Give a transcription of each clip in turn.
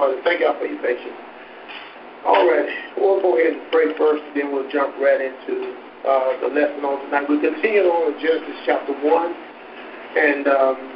Lord, and thank y'all for your patience. All right, we'll go ahead and pray first, and then we'll jump right into the lesson on tonight. We'll continue on with Genesis chapter 1, and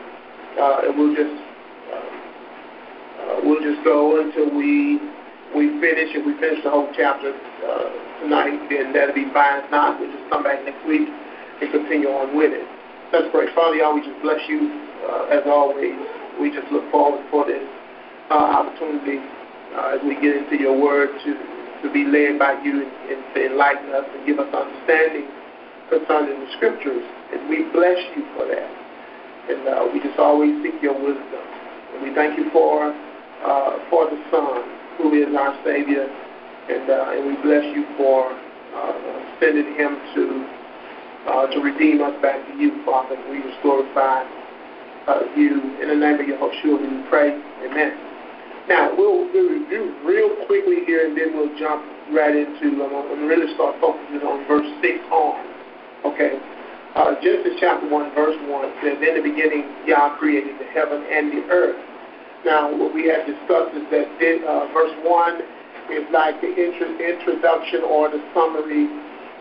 we'll just go until we finish. If we finish the whole chapter tonight, then that'll be fine. If not, we'll just come back next week and continue on with it. Let's pray. Father, y'all, we just bless you as always. We just look forward for this opportunity as we get into your word to be led by you and to enlighten us and give us understanding concerning the scriptures. And we bless you for that. And we just always seek your wisdom. And we thank you for the Son, who is our Savior. And we bless you for sending him to redeem us back to you, Father. And we just glorify you. In the name of Yahushua, we pray. Amen. Now, we'll review real quickly here, and then we'll jump right into, I'm going to really start focusing on verse 6 on. Okay. Genesis chapter 1, verse 1 says, in the beginning, Yah created the heaven and the earth. Now, what we have discussed is that verse 1 is like the introduction or the summary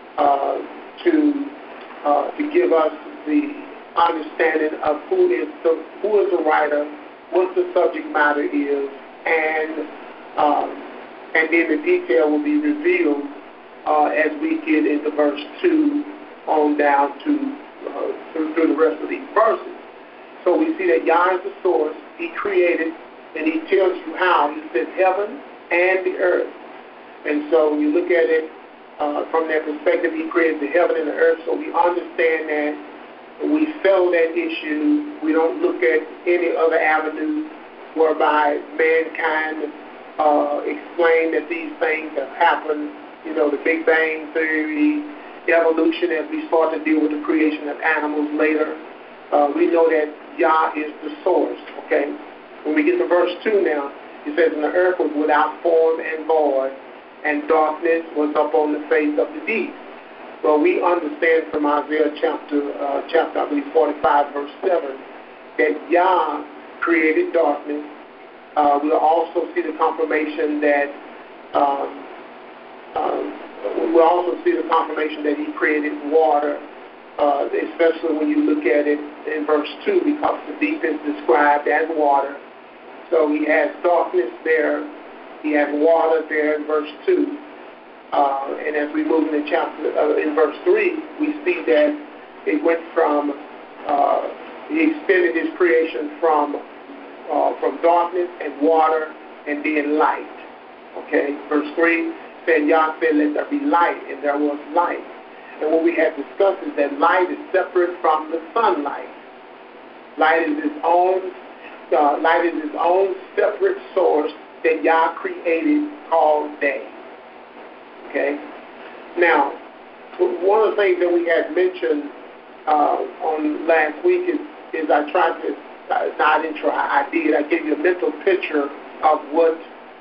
to give us the understanding of who is the writer, what the subject matter is, and then the detail will be revealed as we get into verse 2 on down to through the rest of these verses. So we see that Yah is the source. He created, and he tells you how. He says heaven and the earth. And so when you look at it from that perspective, he created the heaven and the earth. So we understand that we settle that issue. We don't look at any other avenue whereby mankind explain that these things have happened. You know, the Big Bang Theory, evolution, as we start to deal with the creation of animals later. We know that Yah is the source, okay? When we get to verse 2 now, it says, and the earth was without form and void, and darkness was up on the face of the deep. Well, we understand from Isaiah chapter I believe 45, verse 7, that Yah created darkness. We'll also see the confirmation that he created water, especially when you look at it in verse 2, because the deep is described as water. So he has darkness there. He has water there in verse 2. And as we move in in verse 3, we see that it went from, he extended his creation from darkness and water and then light. Okay, verse 3 said, Yah said, let there be light, and there was light. And what we have discussed is that light is separate from the sunlight. Light is its own separate source that Yah created called day. Okay. Now, one of the things that we had mentioned on last week is I tried to, I didn't try, I did. I gave you a mental picture of what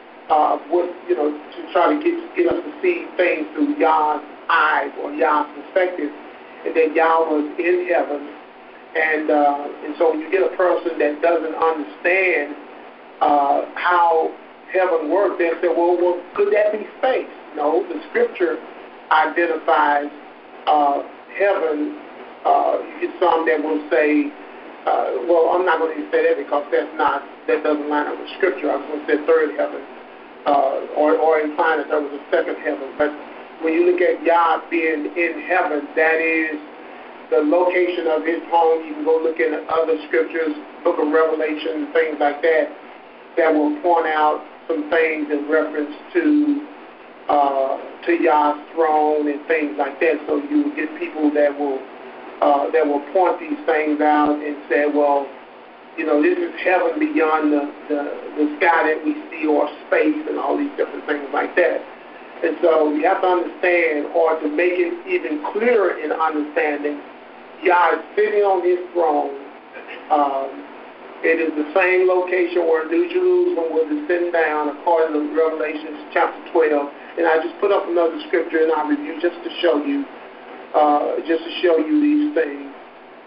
to try to get us to see things through Yah's eyes or Yah's perspective, and that Yah was in heaven, and so when you get a person that doesn't understand how heaven works, they say, well, could that be space? No, the scripture identifies heaven. You get some that will say, well, I'm not going to say that because that doesn't line up with scripture. I was going to say third heaven, or implying that there was a second heaven. But when you look at Yah being in heaven, that is the location of his home. You can go look in other scriptures, book of Revelation, things like that, that will point out some things in reference to Yah's throne and things like that. So you will get people that will point these things out and say, well, this is heaven beyond the sky that we see, or space, and all these different things like that. And so we have to understand, or to make it even clearer in understanding, Yah is sitting on his throne. It is the same location where New Jerusalem will descend down, according to Revelation chapter 12. And I just put up another scripture in our review just to show you these things.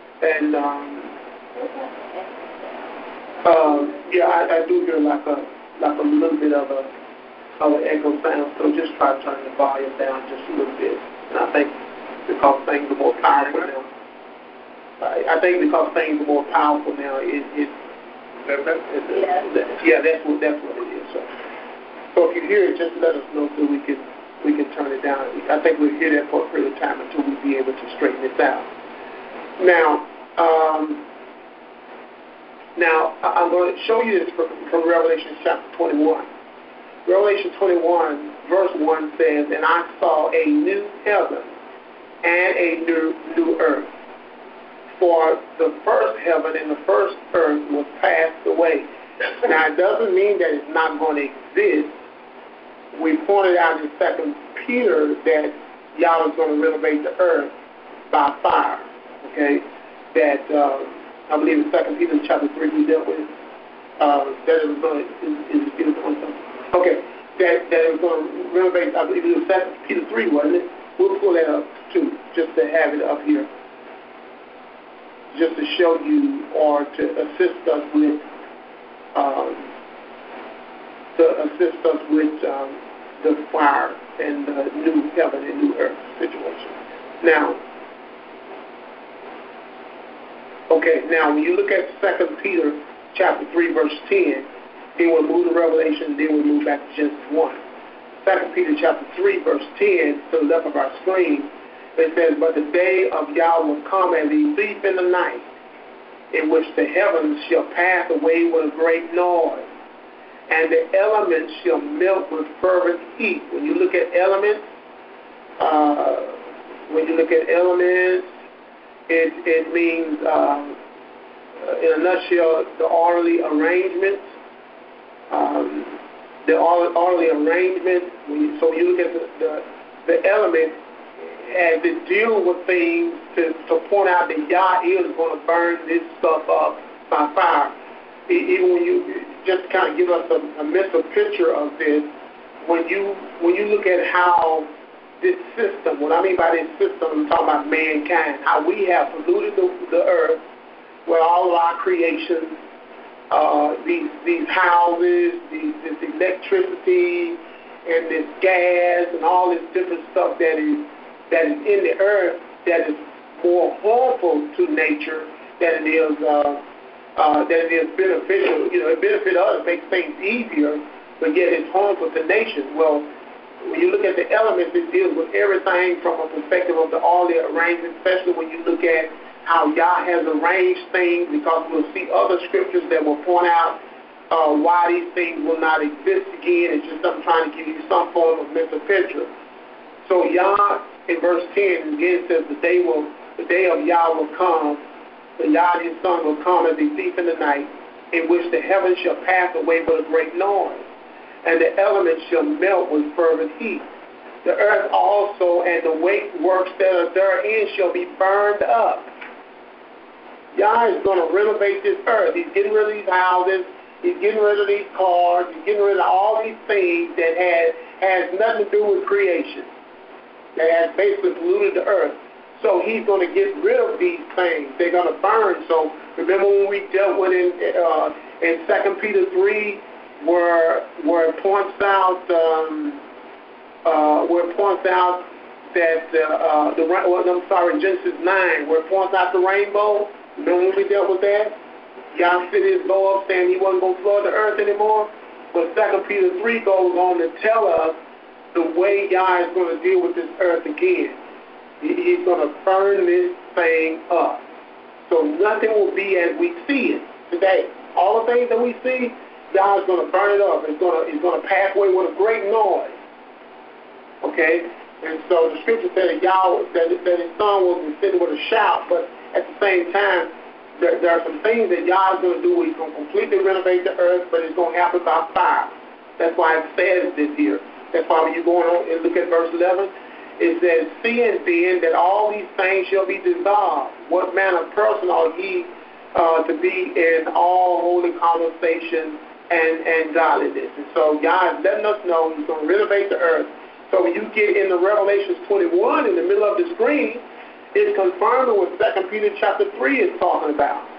And I do hear like a like a little bit of an echo sound. So just try to turn the volume down just a little bit. And I think because things are more powerful now. I think because things are more powerful now, that's what it is. So if you hear it, just let us know so we can turn it down. I think we'll hear that for a period of time until we be able to straighten this out. Now I'm going to show you this from Revelation chapter 21. Revelation 21, verse 1 says, "And I saw a new heaven and a new earth. For the first heaven and the first earth was passed away." Now, it doesn't mean that it's not going to exist. We pointed out in 2 Peter that Yahweh is going to renovate the earth by fire. Okay? That, I believe in 2 Peter chapter 3 we dealt with that it was going to, okay, that it was going to renovate, I believe it was 2 Peter 3, wasn't it? We'll pull that up too, just to have it up here. Just to show you or to assist us with the fire and the new heaven and new earth situation. Now, when you look at 2 Peter chapter 3, verse 10, then we'll move to Revelation, then we'll move back to Genesis 1. 2 Peter chapter 3, verse 10, to the left of our screen, it says, "But the day of Yahweh will come as a thief in the night, in which the heavens shall pass away with a great noise, and the elements shall melt with fervent heat." When you look at elements, it means, in a nutshell, the orderly arrangements. So you look at the element as it deals with things to point out that Yah is going to burn this stuff up by fire. Even when you just kind of give us a mental picture of this, when you look at how this system, what I mean by this system, I'm talking about mankind, how we have polluted the earth with all of our creations, these houses, this electricity, and this gas, and all this different stuff that is in the earth that is more harmful to nature than it is beneficial. It benefits us, makes things easier, but yet it's harmful to nature. Well, when you look at the elements, it deals with everything from a perspective of the orderly arrangement, especially when you look at how Yah has arranged things, because we'll see other scriptures that will point out why these things will not exist again. It's just I'm trying to give you some form of mental picture. So Yah, in verse 10, again says, the day of Yah will come, the Yah his son will come as a thief in the night, in which the heavens shall pass away with a great noise, and the elements shall melt with fervent heat. The earth also and the works that are therein shall be burned up. Yah is going to renovate this earth. He's getting rid of these houses. He's getting rid of these cars. He's getting rid of all these things that has nothing to do with creation, that has basically polluted the earth. So he's going to get rid of these things. They're going to burn. So remember when we dealt with in 2 Peter 3, where it points out that Genesis 9, where it points out the rainbow. Remember when we dealt with that? Yah set his bow up saying he wasn't going to flood the earth anymore. But 2 Peter 3 goes on to tell us the way Yah is going to deal with this earth again. He's going to burn this thing up. So nothing will be as we see it today. All the things that we see, Yah is going to burn it up. It's going to pass away with a great noise. Okay? And so the scripture said that his son will be sitting with a shout, but at the same time, there are some things that Yah is going to do. He's going to completely renovate the earth, but it's going to happen by fire. That's why it says this here. That's why when you go on and look at verse 11, it says, "Seeing then that all these things shall be dissolved, what manner of person are ye to be in all holy conversation and godliness?" And so Yah is letting us know he's going to renovate the earth. So when you get into Revelation 21 in the middle of the screen, it's confirming what 2 Peter chapter 3 is talking about.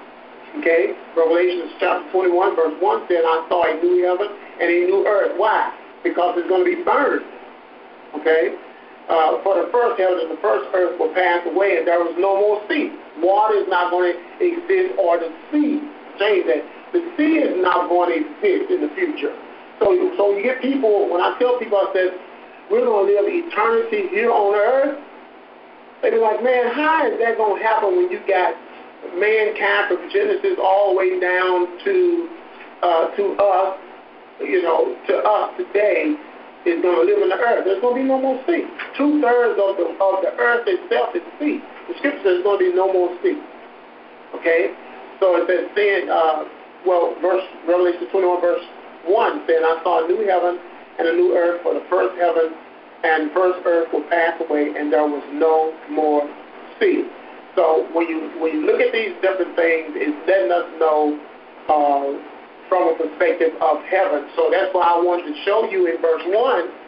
Okay? Revelation chapter 21, verse 1 said, I saw a new heaven and a new earth. Why? Because it's going to be burned. Okay? For the first heaven and the first earth will pass away, and there was no more sea. Water is not going to exist, or the sea. Change that. The sea is not going to exist in the future. So you get people, when I tell people, I said, we're going to live eternity here on earth, they be like, man, how is that going to happen when you got mankind from Genesis all the way down to us, to us today, is going to live in the earth. There's going to be no more sea. 2/3 of the earth itself is sea. The scripture says there's going to be no more sea. Okay? So it says, Revelation 21, verse 1 said, I saw a new heaven and a new earth, for the first heaven and first earth will pass away, and there was no more sea. So when you look at these different things, it's letting us know from a perspective of heaven. So that's why I wanted to show you in verse 1,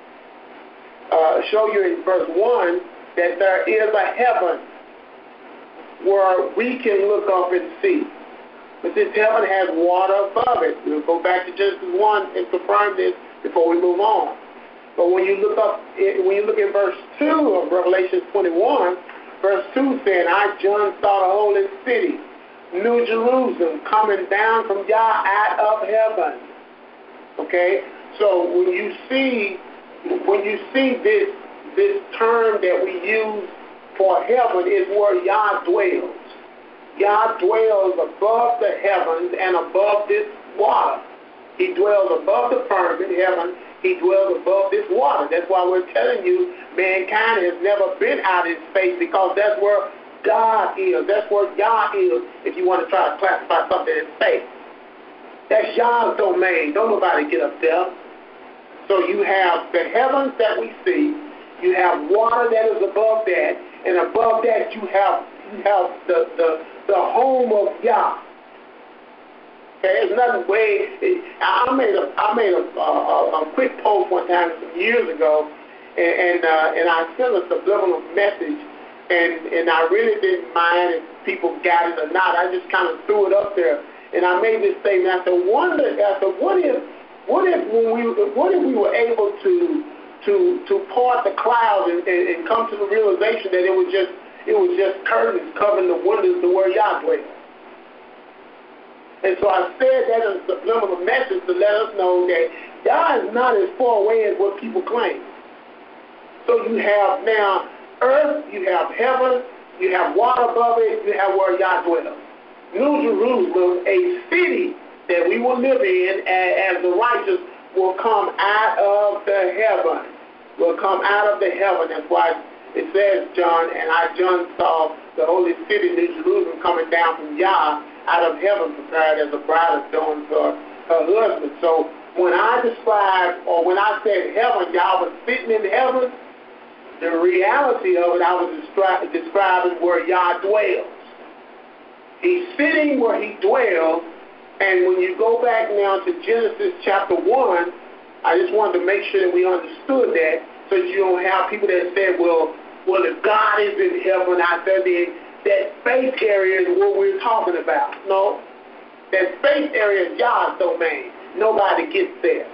that there is a heaven where we can look up and see. But this heaven has water above it. We'll go back to Genesis 1 and confirm this before we move on. But when you look in verse 2 of Revelation 21, verse 2 said, I, John, saw the holy city, New Jerusalem, coming down from Yah out of heaven. Okay? So when you see this term that we use for heaven is where Yah dwells. Yah dwells above the heavens and above this water. He dwells above the firmament, heaven. He dwells above this water. That's why we're telling you mankind has never been out in space, because that's where God is. That's where Yah is, if you want to try to classify something in space. That's Yah's domain. Don't nobody get up there. So you have the heavens that we see. You have water that is above that. And above that you have the home of Yah. Okay, there's nothing way. I made a quick post one time some years ago, and I sent a subliminal message, and I really didn't mind if people got it or not. I just kind of threw it up there, and I made this statement. I said, what if we were able to part the clouds and come to the realization that it was just curtains covering the windows to where Yah dwells. And so I said that as a subliminal message to let us know that God is not as far away as what people claim. So you have now earth, you have heaven, you have water above it, you have where Yah dwells. New Jerusalem, a city that we will live in as the righteous, will come out of the heaven. Will come out of the heaven. That's why it says, John saw the holy city, New Jerusalem, coming down from Yah out of heaven, prepared as a bride adorned for her husband. So when I said heaven, Yah was sitting in heaven, the reality of it, I was describing where Yah dwells. He's sitting where he dwells, and when you go back now to Genesis chapter 1, I just wanted to make sure that we understood that, so that you don't have people that say, well, if God is in heaven out there, then that space area is what we're talking about. No. That space area is Yah's domain. Nobody gets there.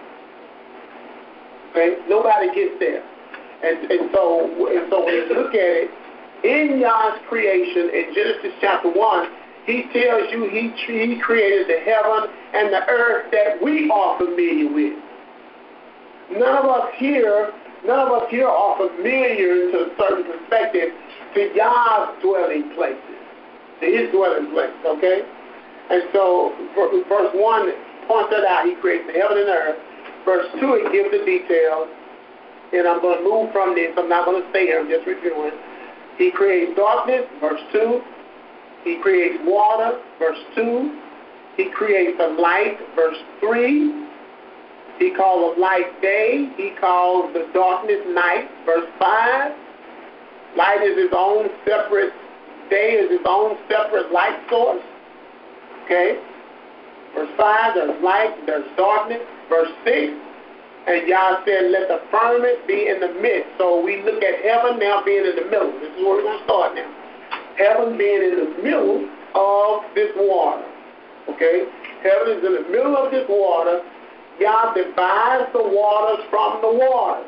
Okay? Nobody gets there. And so when you look at it, in Yah's creation, in Genesis chapter 1, he tells you he created the heaven and the earth that we are familiar with. None of us here are familiar to a certain perspective to Yah's dwelling places, to his dwelling place, okay? And so verse 1 points that out. He creates the heaven and the earth. Verse 2, it gives the details. And I'm going to move from this. I'm not going to stay here. I'm just reviewing. He creates darkness, verse 2. He creates water, verse 2. He creates the light, verse 3. He calls the light day. He calls the darkness night, verse 5. Light is his own separate, day is his own separate light source. Okay? Verse 5, there's light, there's darkness. Verse 6, and Yah said, let the firmament be in the midst. So we look at heaven now being in the middle. This is where we're going to start now. Heaven being in the middle, of this water. Okay? Heaven is in the middle of this water. Yah divides the waters from the waters.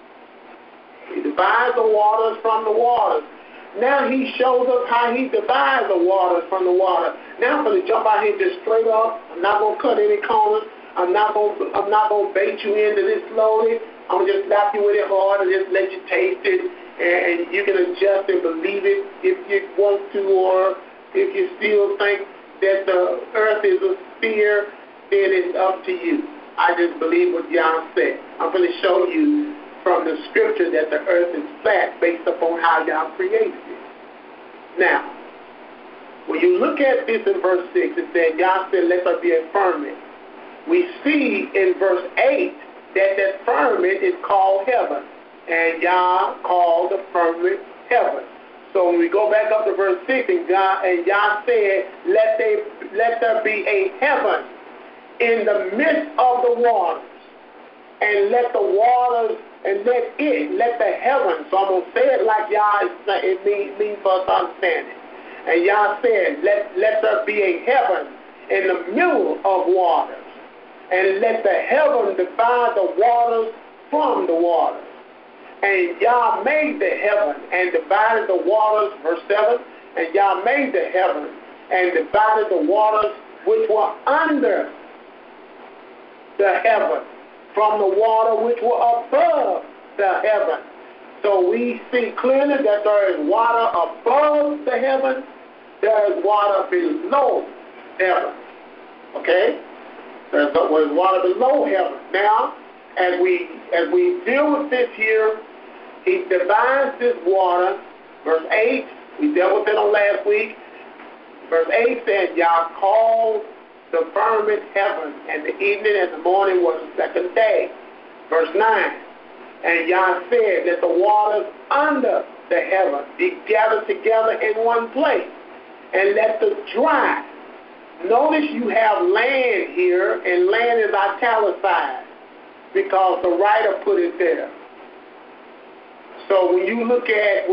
He divides the waters from the waters. Now he shows us how he divides the waters from the water. Now I'm going to jump out here just straight up. I'm not going to cut any corners. I'm not going to bait you into this slowly. I'm going to just slap you with it hard and just let you taste it. And you can adjust and believe it if you want to, or if you still think that the earth is a sphere, then it's up to you. I just believe what Yah said. I'm going to show you from the scripture that the earth is flat based upon how Yah created it. Now, when you look at this in verse 6, it said, Yah said, let there be a firmament. We see in verse 8 that firmament is called heaven. And Yah called the firmament heaven. So when we go back up to verse 6, and Yah said, let there be a heaven in the midst of the waters, and let the waters, and let the heaven. So I'm going to say it like Yah means for us to understand it. And Yah said, let there be a heaven in the middle of waters, and let the heaven divide the waters from the waters. And Yah made the heaven and divided the waters, verse 7, and Yah made the heaven and divided the waters which were under the heaven from the water which were above the heaven. So we see clearly that there is water above the heaven, there is water below heaven. Okay? There's water below heaven. Now, as we deal with this here, he divides this water. Verse 8, we dealt with it on last week. Verse 8 said, Yah called the firmament heaven, and the evening and the morning was the second day. Verse 9, and Yah said, let the waters under the heaven be gathered together in one place, and let the dry. Notice you have land here, and land is italicized because the writer put it there. So when you look at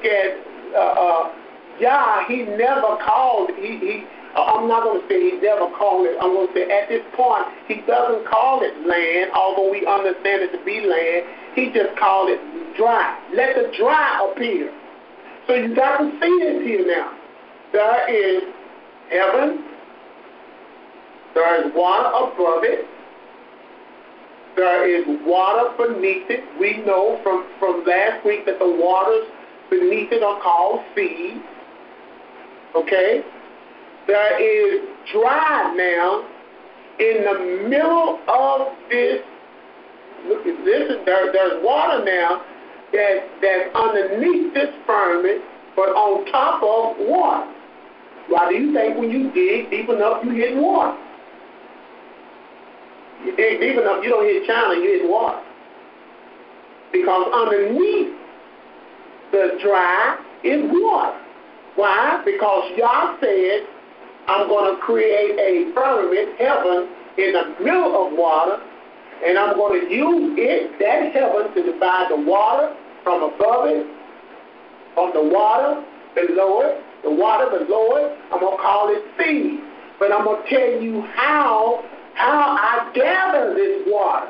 Yah, he never called. I'm not going to say he never called it. I'm going to say at this point he doesn't call it land, although we understand it to be land. He just called it dry. Let the dry appear. So you got to see this here now. There is heaven. There is water above it. There is water beneath it. We know from last week that the waters beneath it are called seas. Okay? There is dry now in the middle of this. Look at this. There's water now that's underneath this firmament, but on top of water. Why do you think when you dig deep enough you hit water? You dig deep enough, you don't hit China, you hit water. Because underneath the dry is water. Why? Because Yah said, I'm going to create a firmament, heaven, in the middle of water, and I'm going to use that heaven, to divide the water from above it, from the water below it, the water below it. I'm going to call it sea. But I'm going to tell you how I gather this water.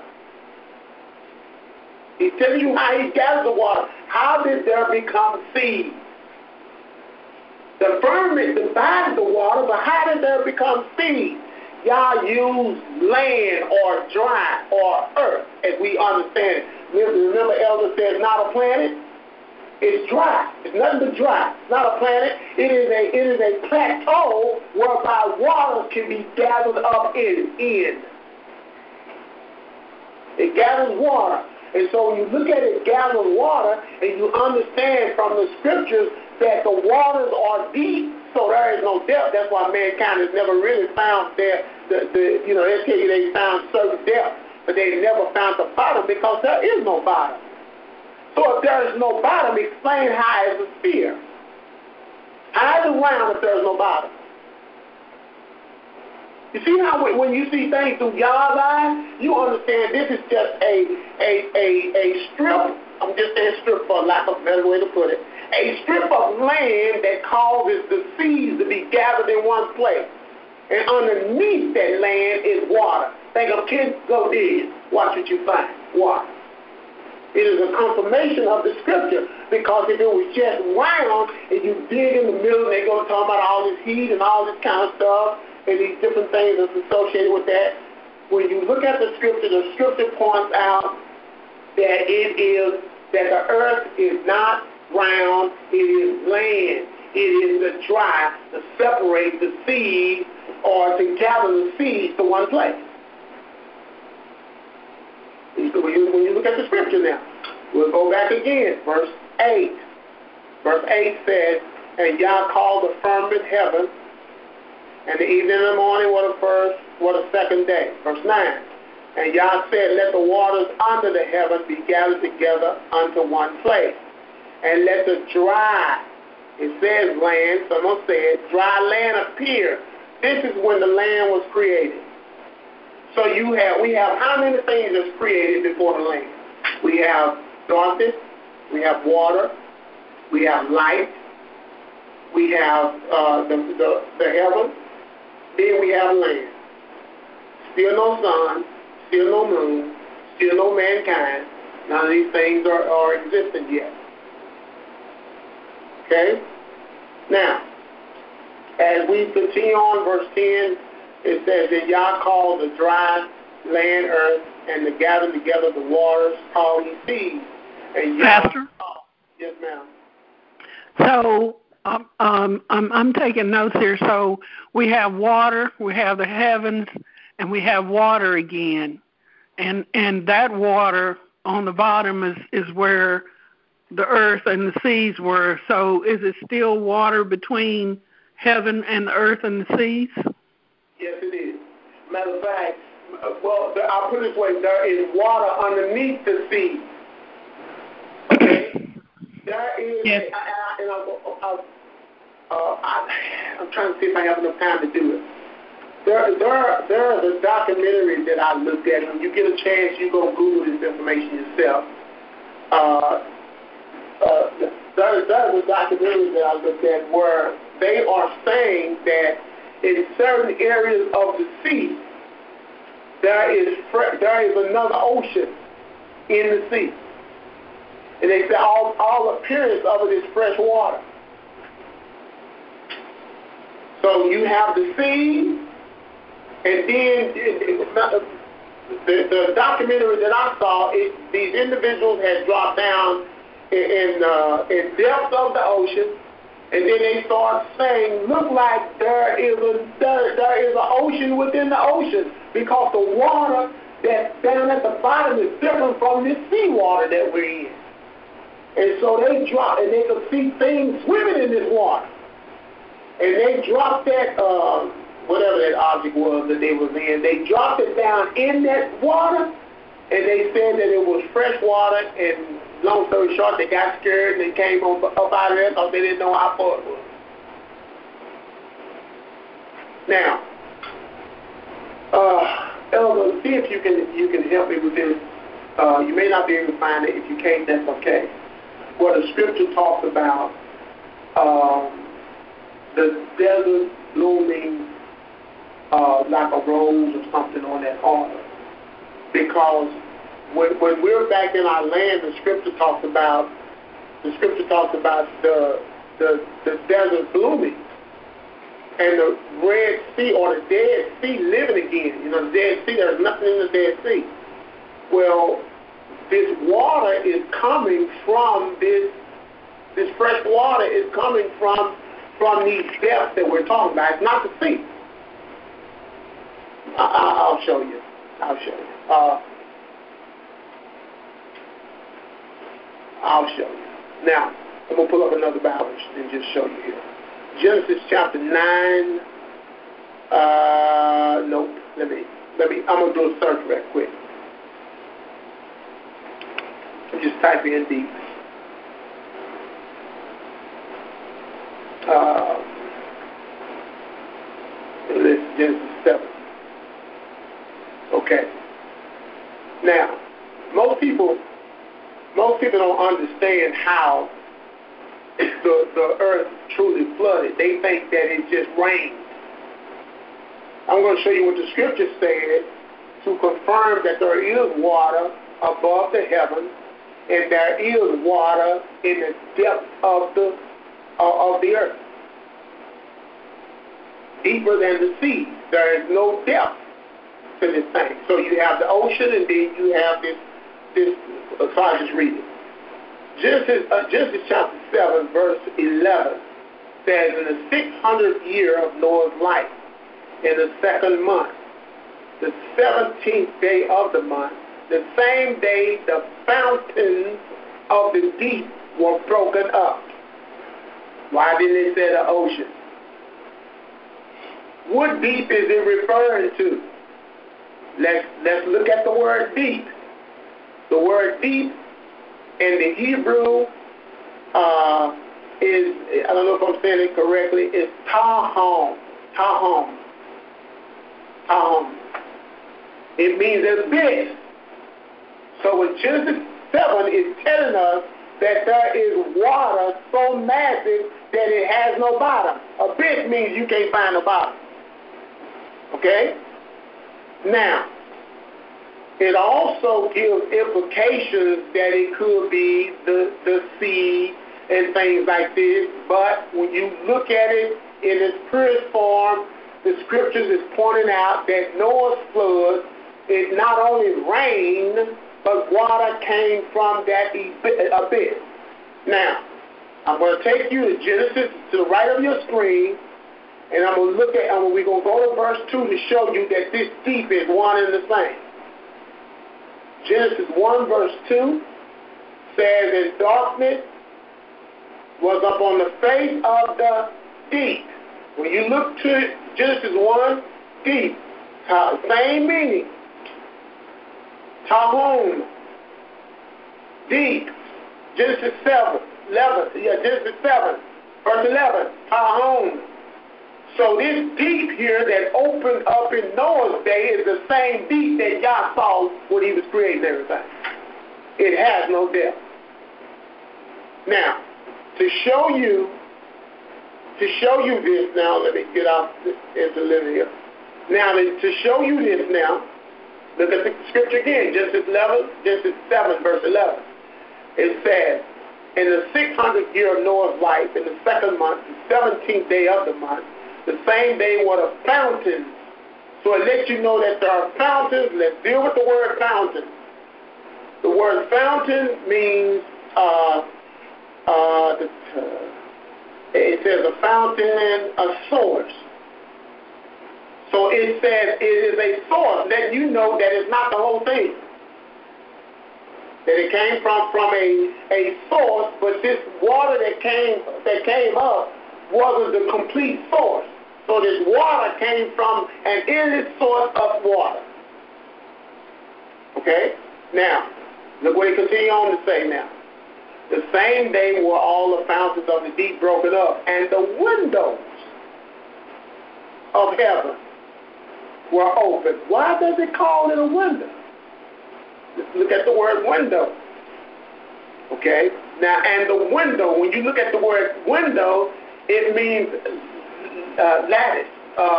He's telling you how he gathers the water. How did there become seed? The firmament divided the water, but how did there become seed? Y'all use land or dry or earth, as we understand it. Remember Elder said it's not a planet? It's dry. It's nothing but dry. It's not a planet. It is a plateau whereby water can be gathered up in. It gathers water. And so when you look at it gathering water, and you understand from the scriptures that the waters are deep, so there is no depth. That's why mankind has never really found they tell you they found certain depth, but they never found the bottom because there is no bottom. So if there is no bottom, explain how is a sphere. How is it round if there is no bottom? You see how when you see things through God's eyes, you understand this is just a strip. I'm just saying strip for lack of a better way to put it. a strip of land that causes the seeds to be gathered in one place. And underneath that land is water. Think of kids, go dig. Watch what you find. Water. It is a confirmation of the scripture, because if it was just round and you dig in the middle and they go talk about all this heat and all this kind of stuff and these different things that's associated with that, when you look at the scripture points out that that the earth is not round, it is land. It is the dry to separate the seed or to gather the seeds to one place. When you look at the scripture now, we'll go back again. Verse 8. Verse 8 says, and Yah called the firmament heaven, and the evening and the morning were the second day. Verse 9. And Yah said, let the waters under the heaven be gathered together unto one place, and let the dry, it says land, someone said, dry land appear. This is when the land was created. So we have how many things that's created before the land? We have darkness, we have water, we have light, we have the heaven, then we have land. Still no sun, still no moon, still no mankind. None of these things are existent yet. Okay? Now, as we continue on, verse 10, it says that Yah called the dry land earth, and the gathering together the waters called he seas. And Yah, Pastor? Yes, ma'am. So I'm taking notes here. So we have water, we have the heavens, and we have water again. And that water on the bottom is where the earth and the seas were. So is it still water between heaven and the earth and the seas? Yes, it is. Matter of fact, well, I'll put it this way, there is water underneath the sea. Okay? There is, yes. I'm trying to see if I have enough time to do it. There is a documentary that I looked at. When you get a chance, you go Google this information yourself. There is a documentary that I looked at where they are saying that in certain areas of the sea, there is another ocean in the sea. And they say all appearance of it is fresh water. So you have the sea, and then the documentary that I saw, these individuals had dropped down in depths of the ocean, and then they start saying, look like there is an ocean within the ocean, because the water that's down at the bottom is different from this seawater that we're in. And so they dropped, and they could see things swimming in this water. And they dropped that, whatever that object was that they was in, they dropped it down in that water, and they said that it was fresh water, and long story short, they got scared, and they came up out of there because they didn't know how far it was. Now, Elder, see if you can help me with this. You may not be able to find it. If you can't, that's okay. Where the scripture talks about the desert blooming like a rose or something on that altar. Because when we're back in our land, the scripture talks about the desert blooming and the Red Sea or the Dead Sea living again. You know, the Dead Sea, there's nothing in the Dead Sea. Well, this water is coming from this fresh water is coming from these depths that we're talking about. It's not the sea. I'll show you. I'll show you. Now, I'm going to pull up another Bible and just show you here. Genesis chapter 9. Nope. Let me. I'm going to do a search real quick. I'm just typing in deep. Genesis 7. Okay. Now, most people don't understand how the earth truly flooded. They think that it just rained. I'm going to show you what the scripture said to confirm that there is water above the heavens and there is water in the depth of the earth. Deeper than the sea. There is no depth to this thing. So you have the ocean and then you have this so I just read it. Genesis chapter 7 verse 11 says, in the 600th year of Noah's life, in the second month, the 17th day of the month, the same day the fountains of the deep were broken up. Why didn't it say the ocean? What deep is it referring to? Let's look at the word deep. The word deep in the Hebrew is, I don't know if I'm saying it correctly, is tahom. Tahom. Tahom. It means abyss. So in Genesis 7 is telling us that there is water so massive that it has no bottom. Abyss means you can't find a bottom. Okay? Now, it also gives implications that it could be the sea and things like this, but when you look at it in its purest form, the scriptures is pointing out that Noah's flood, it not only rained, but water came from that abyss. Now, I'm going to take you to Genesis, to the right of your screen, and I'm going to look at, and we're going to go to verse 2 to show you that this deep is one and the same. Genesis 1 verse 2 says, and darkness was upon the face of the deep. When you look to Genesis 1, deep, same meaning. Tahom, deep. Genesis 7, Genesis 7, verse 11, Tahom. So this deep here that opened up in Noah's day is the same deep that Yah saw when he was creating everything. It has no depth. Now, to show you this now, let me get off into living here. Now, to show you this now, look at the scripture again, Genesis 7, verse 11. It says, in the 600th year of Noah's life, in the second month, the 17th day of the month, the same day were the fountains. So it lets you know that there are fountains. Let's deal with the word fountain. The word fountain means, it says a fountain, a source. So it says it is a source, letting you know that it's not the whole thing. That it came from a source, but this water that came up wasn't the complete source. So this water came from an endless source of water. Okay? Now, look what he continues on to say now. The same day were all the fountains of the deep broken up, and the windows of heaven were open. Why does it call it a window? Let's look at the word window. Okay? Now, and the window, when you look at the word window, it means lattice.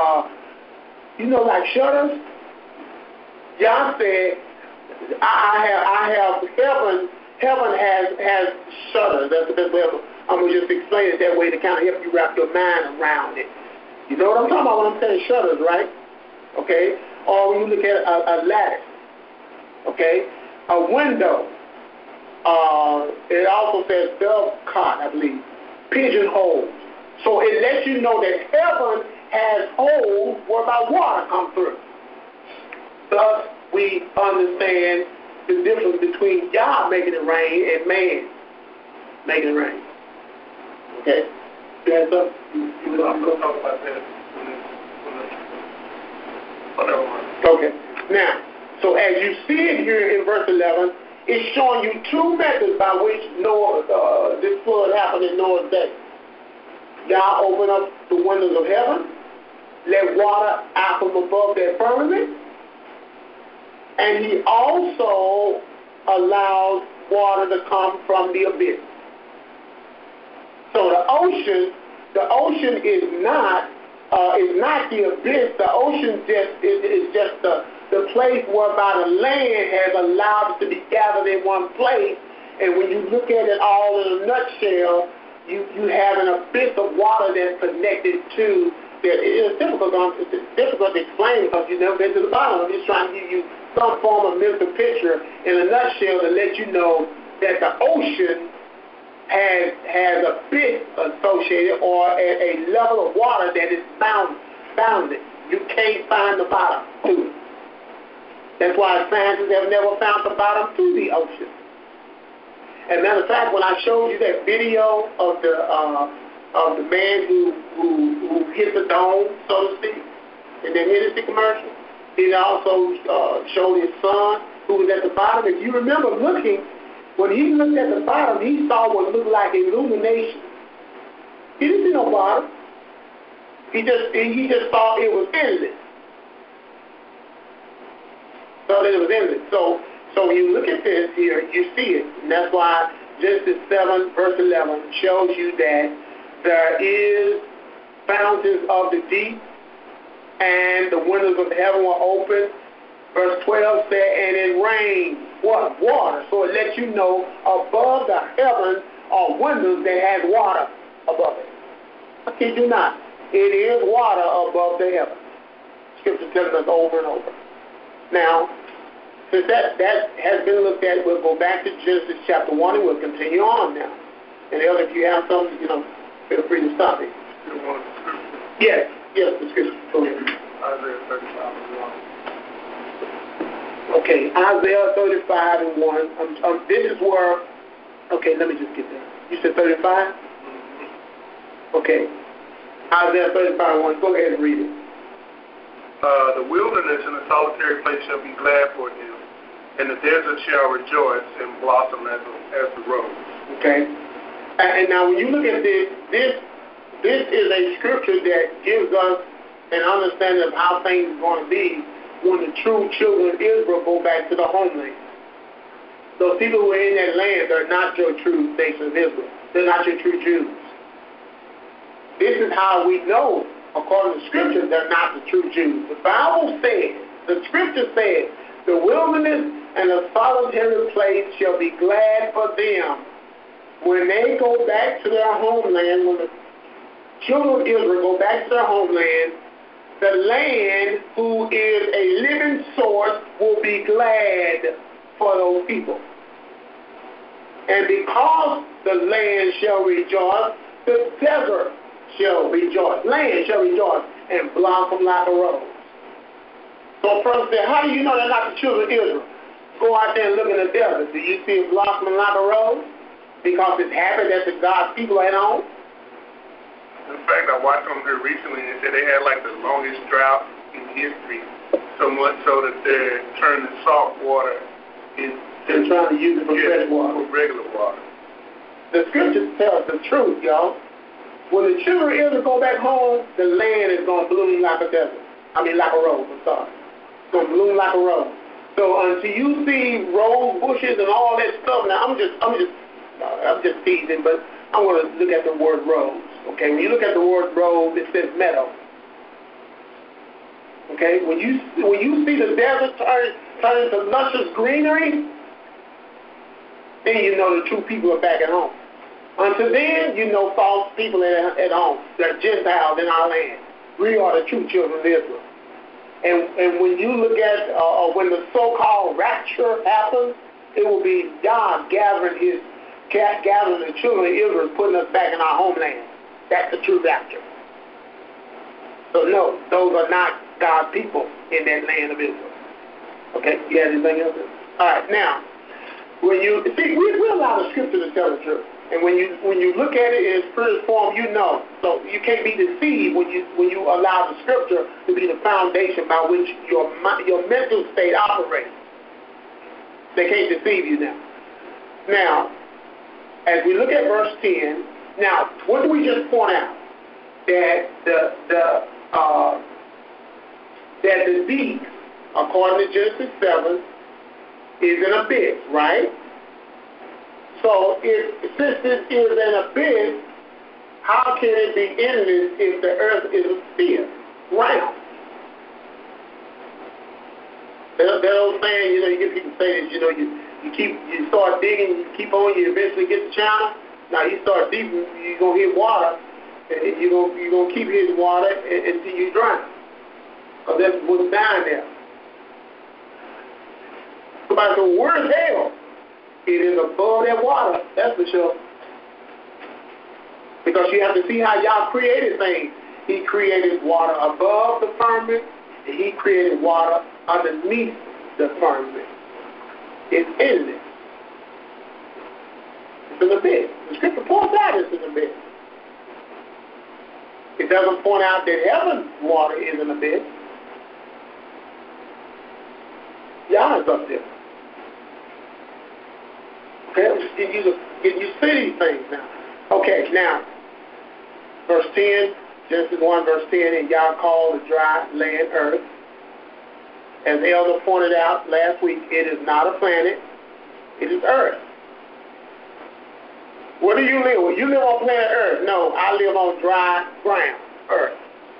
Like shutters. John said, I have heaven has shutters. That's the best way I'm going to just explain it that way to kind of help you wrap your mind around it. You know what I'm talking about when I'm saying shutters, right? Okay? Or when you look at a lattice. Okay? A window. It also says dovecot, I believe. Pigeonhole. So it lets you know that heaven has holes whereby water comes through. Thus, we understand the difference between Yah making it rain and man making it rain. Okay? You have something? You want to talk about that? Okay. Now, so as you see it here in verse 11, it's showing you two methods by which this flood happened in Noah's day. Yah opened up the windows of heaven, let water out from above their firmament, and he also allows water to come from the abyss. So ocean is not the abyss. The ocean is just the place whereby the land has allowed it to be gathered in one place. And when you look at it all in a nutshell, you have an abyss of water that's connected to that. It's difficult to explain because you've never been to the bottom. I'm just trying to give you some form of mental picture in a nutshell to let you know that the ocean has a bit associated or a level of water that is bounded. You can't find the bottom to it. That's why scientists have never found the bottom to the ocean. As a matter of fact, when I showed you that video of the man who hit the dome, so to speak, in that Hennessy commercial, he also showed his son who was at the bottom. If you remember looking, when he looked at the bottom, he saw what looked like illumination. He didn't see no bottom. He just thought it was endless. Thought it was endless. So when you look at this here, you see it. And that's why Genesis 7, verse 11 shows you that there is fountains of the deep and the windows of heaven were open. Verse 12 said, and it rained, what? Water. So it lets you know above the heavens are windows that has water above it. I kid you not. It is water above the heavens. Scripture tells us over and over. Now, since that has been looked at, we'll go back to Genesis chapter 1 and we'll continue on now. And Elder, if you have something, feel free to stop it. You want the scripture? Yes, the scripture. Go ahead. Isaiah 35 and 1. Okay, Isaiah 35 and 1. This is where, okay, let me just get there. You said 35? Okay. Isaiah 35 and 1. Go ahead and read it. The wilderness and the solitary place shall be glad for him, and the desert shall rejoice and blossom as the rose. Okay. And now when you look at this is a scripture that gives us an understanding of how things are going to be when the true children of Israel go back to the homeland. Those people who are in that land are not your true nation of Israel. They're not your true Jews. This is how we know, according to Scripture, they're not the true Jews. The Bible says, the Scripture says, the wilderness and the solitary place shall be glad for them when they go back to their homeland, when the children of Israel go back to their homeland. The land, who is a living source, will be glad for those people. And because the land shall rejoice, the desert shall rejoice. Land shall rejoice and blossom like a rose. So first say, how do you know they're not the children of Israel? Go out there and look in the desert. Do you see it blossoming like a rose? Because it's happy that the God's people are at home? In fact, I watched on here recently and they said they had like the longest drought in history, so much so that they're turning salt water into they're trying to use it for fresh water. For regular water. The scriptures tell us the truth, y'all. When the children of Israel go back home, the land is going to bloom like a desert. Like a rose, I'm sorry. It's going to bloom like a rose. So until you see rose bushes and all that stuff, now I'm just teasing, but I want to look at the word rose. Okay, when you look at the word rose, it says meadow. Okay, when you see the desert turn into luscious greenery, then you know the true people are back at home. Until then, you know false people at home. They're Gentiles in our land. We are the true children of Israel. And when you look at when the so-called rapture happens, it will be God gathering the children of Israel, putting us back in our homeland. That's the true rapture. So no, those are not God's people in that land of Israel. Okay, you have anything else? All right, now, when you see, we allow the scripture to tell the truth. And when you look at it in its purest form, you know. So you can't be deceived when you allow the scripture to be the foundation by which your mental state operates. They can't deceive you now. Now, as we look at verse 10, now what do we just point out? That the deep, according to Genesis 7, is an abyss, right? So since this is an abyss, how can it be endless if the earth is a sphere, round? That old saying, you get people say this, you start digging, you keep on, you eventually get the channel. Now you start deep, you're going to hit water, and you're going to keep hitting water until you drown. Because that's what's down there. But the word hell, it is above that water, that's for sure. Because you have to see how Yah created things. He created water above the firmament, and he created water underneath the firmament. It's endless. It's an abyss. The scripture points out it's an abyss. It doesn't point out that heaven's water is an abyss. Yah is up there. Okay, I'm just getting you to see these things now. Okay, now, verse 10, Genesis 1, verse 10, and Yah called the dry land earth. As the elder pointed out last week, it is not a planet, it is earth. Where do you live? You live on planet earth. No, I live on dry ground, earth.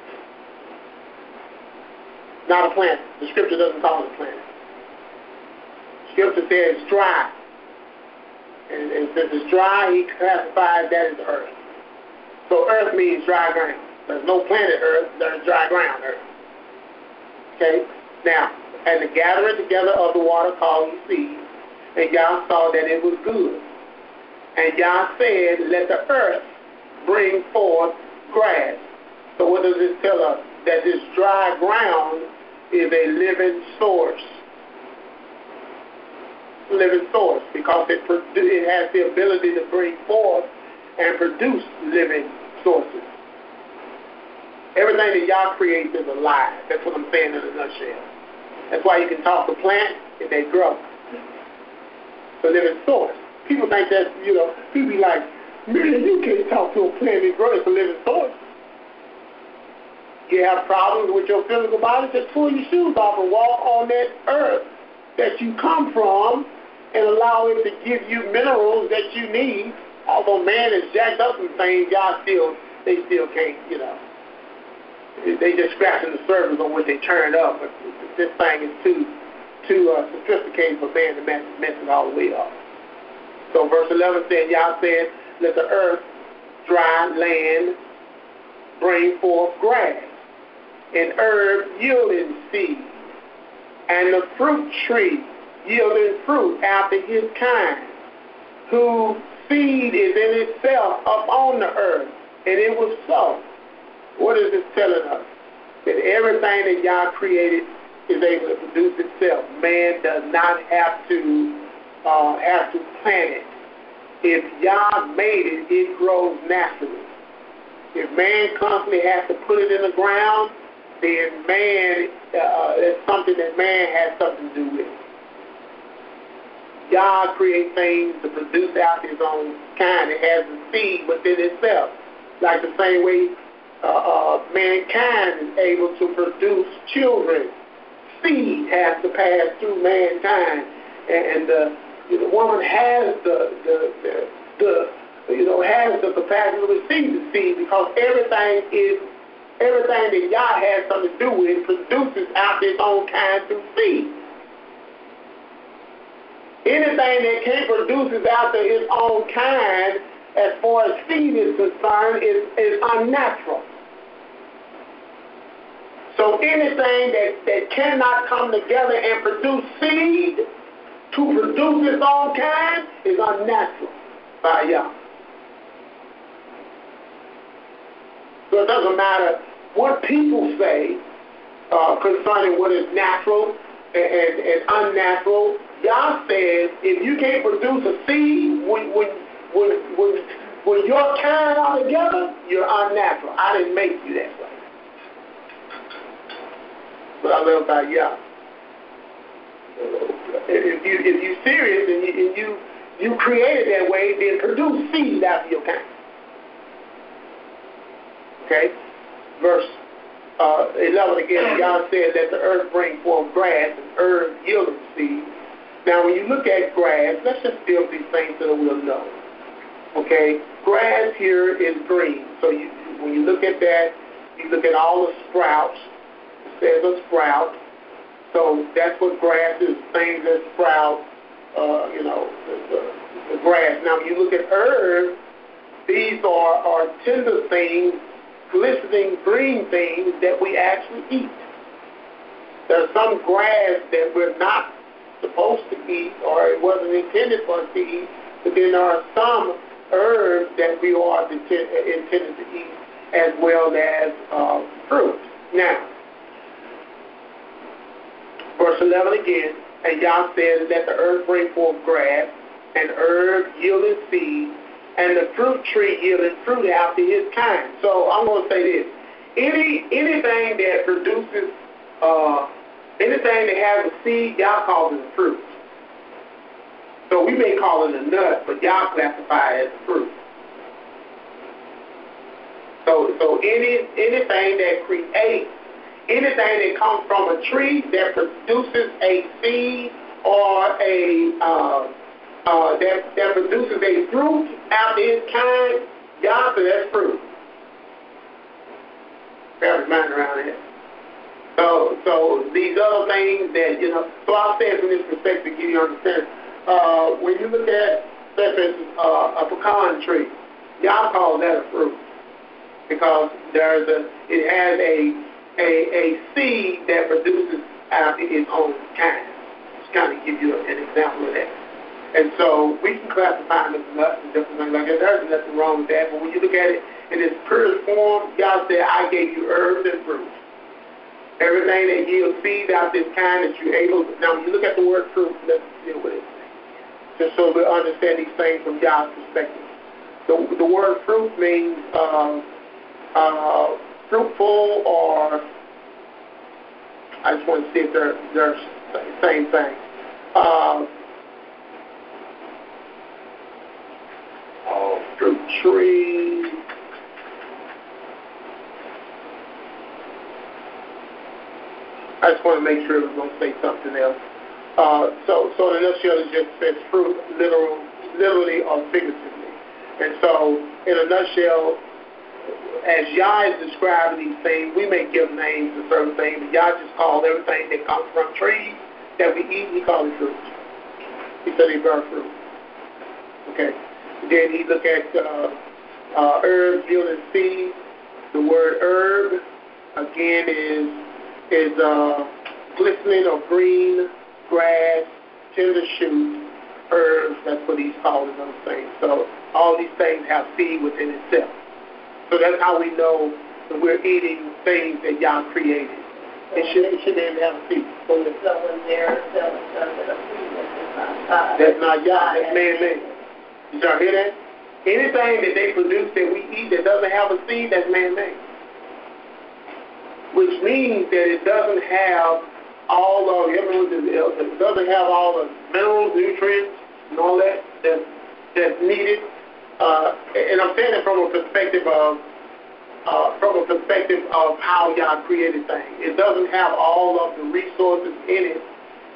Not a planet. The scripture doesn't call it a planet. Scripture says dry. And since it's dry, he classifies that as earth. So earth means dry ground. There's no planet earth, there's dry ground earth. Okay? Now, and the gathering together of the water called he seed, and Yah saw that it was good. And Yah said, let the earth bring forth grass. So what does this tell us? That this dry ground is a living source. Living source, because it has the ability to bring forth and produce living sources. Everything that Yah creates is alive. That's what I'm saying in a nutshell. That's why you can talk to plants and they grow. It's a living source. People think that, people be like, man, you can't talk to a plant and grow. It's a living source. You have problems with your physical body, just pull your shoes off and walk on that earth that you come from and allow it to give you minerals that you need. Although man has jacked up some things, they still can't, They just scratching the surface on what they turned up, but this thing is too sophisticated for man to mess it all the way up. So verse 11 said, Yah said, let the earth, dry land, bring forth grass, and herb yielding seed, and the fruit tree yielding fruit after his kind, whose seed is in itself upon the earth. And it was so. What is this telling us? That everything that Yah created is able to produce itself. Man does not have to plant it. If Yah made it, it grows naturally. If man constantly has to put it in the ground, then it's something that man has something to do with. Yah creates things to produce after his own kind. It has a seed within itself. Like the same way mankind is able to produce children. Seed has to pass through mankind, and the woman has has the capacity to receive the seed, because everything that Yah has something to do with produces after its own kind through seed. Anything that can't produce after its own kind, as far as seed is concerned, is unnatural. So anything that cannot come together and produce seed to produce its own kind is unnatural by Yah. So it doesn't matter what people say concerning what is natural and unnatural. Yah says, if you can't produce a seed when your kind are together, you're unnatural. I didn't make you that way. But I love about Yah. If you're serious and you created that way, then produce seed after your kind. Okay? Verse 11 again, Yah said that the earth bring forth grass and herb yielding seed. Now, when you look at grass, let's just deal with these things so that we'll know. Okay, grass here is green. So when you look at that, you look at all the sprouts. It says a sprout. So that's what grass is, things that sprout, the grass. Now, when you look at herbs, these are tender things, glistening green things that we actually eat. There's some grass that we're not supposed to eat, or it wasn't intended for us to eat, but then there are some herbs that we are intended to eat, as well as fruit. Now, verse 11 again, and Yah says, let the earth bring forth grass, and herb yielding seed, and the fruit tree yielding fruit after his kind. So I'm going to say this. Anything that produces, anything that has a seed, Yah calls it a fruit. So we may call it a nut, but Yah classify it as a fruit. So anything that creates, anything that comes from a tree that produces a seed or that produces a fruit after its kind, Yah says that's fruit. Bear mind around here. So these other things that, so I'll say it from this perspective to give you understanding. When you look at, say for instance, a pecan tree, Yah calls that a fruit because it has a seed that produces after its own kind. Just kind of give you an example of that. And so we can classify them as nuts and different things like that. There's nothing wrong with that. But when you look at it in its purest form, God said, I gave you herbs and fruits. Everything that yields seed out this kind that you're able to. Now, when you look at the word fruit, let's deal with it. Just so we understand these things from God's perspective. The word fruit means fruitful, or I just want to see if they're the same thing. Fruit tree. I just want to make sure it was going to say something else. So in a nutshell, it just says fruit, literally or figuratively. And so, in a nutshell, as Yah is describing these things, we may give names to certain things, but Yah just called everything that comes from trees that we eat, he called it fruit. He said they bear fruit. Okay. Then he look at herbs yielding seed. The word herb, again, is glistening or green grass, tender shoot, herbs. That's what he's calling those things. So all these things have seed within itself. So that's how we know that we're eating things that Yah created. It should be able to have a seed. So when they're selling something, a seed that's not Yah, that's man-made. Did y'all hear that? Anything that they produce that we eat that doesn't have a seed, that's man-made. Which means that it doesn't have all of, it doesn't have all the minerals, nutrients, and all that's needed. And I'm saying it from a perspective of how Yah created things. It doesn't have all of the resources in it.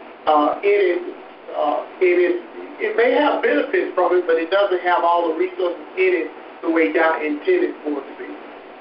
It may have benefits from it, but it doesn't have all the resources in it the way Yah intended for it to be.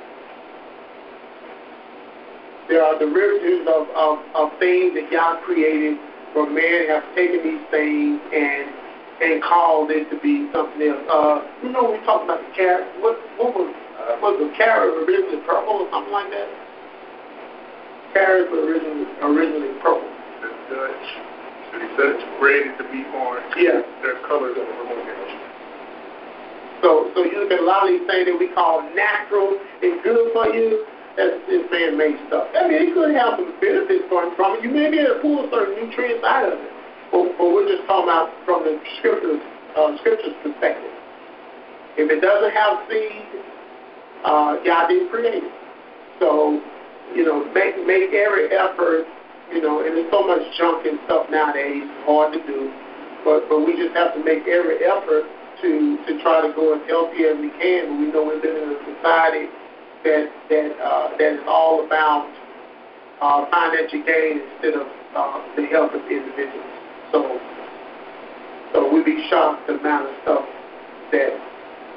There are derivatives of things that Yah created, where man has taken these things and called it to be something else. We talked about the carrot. What was the carrot originally purple or something like that? Carrots were originally purple. The Dutch. So he said it's created to be orange. Yeah. Their colors are orange. So you look at a lot of these things that we call natural and good for you. That's just man-made stuff. I mean, it could have some benefits from it. You may be able to pull certain nutrients out of it. But we're just talking about from the scripture's perspective. If it doesn't have seed, Yah didn't create it. So, make every effort, and there's so much junk and stuff nowadays, it's hard to do. But we just have to make every effort to try to go as healthy as we can. But we know we're living in a society that is all about financial gain instead of the health of individuals. So we'd be shocked the amount of stuff that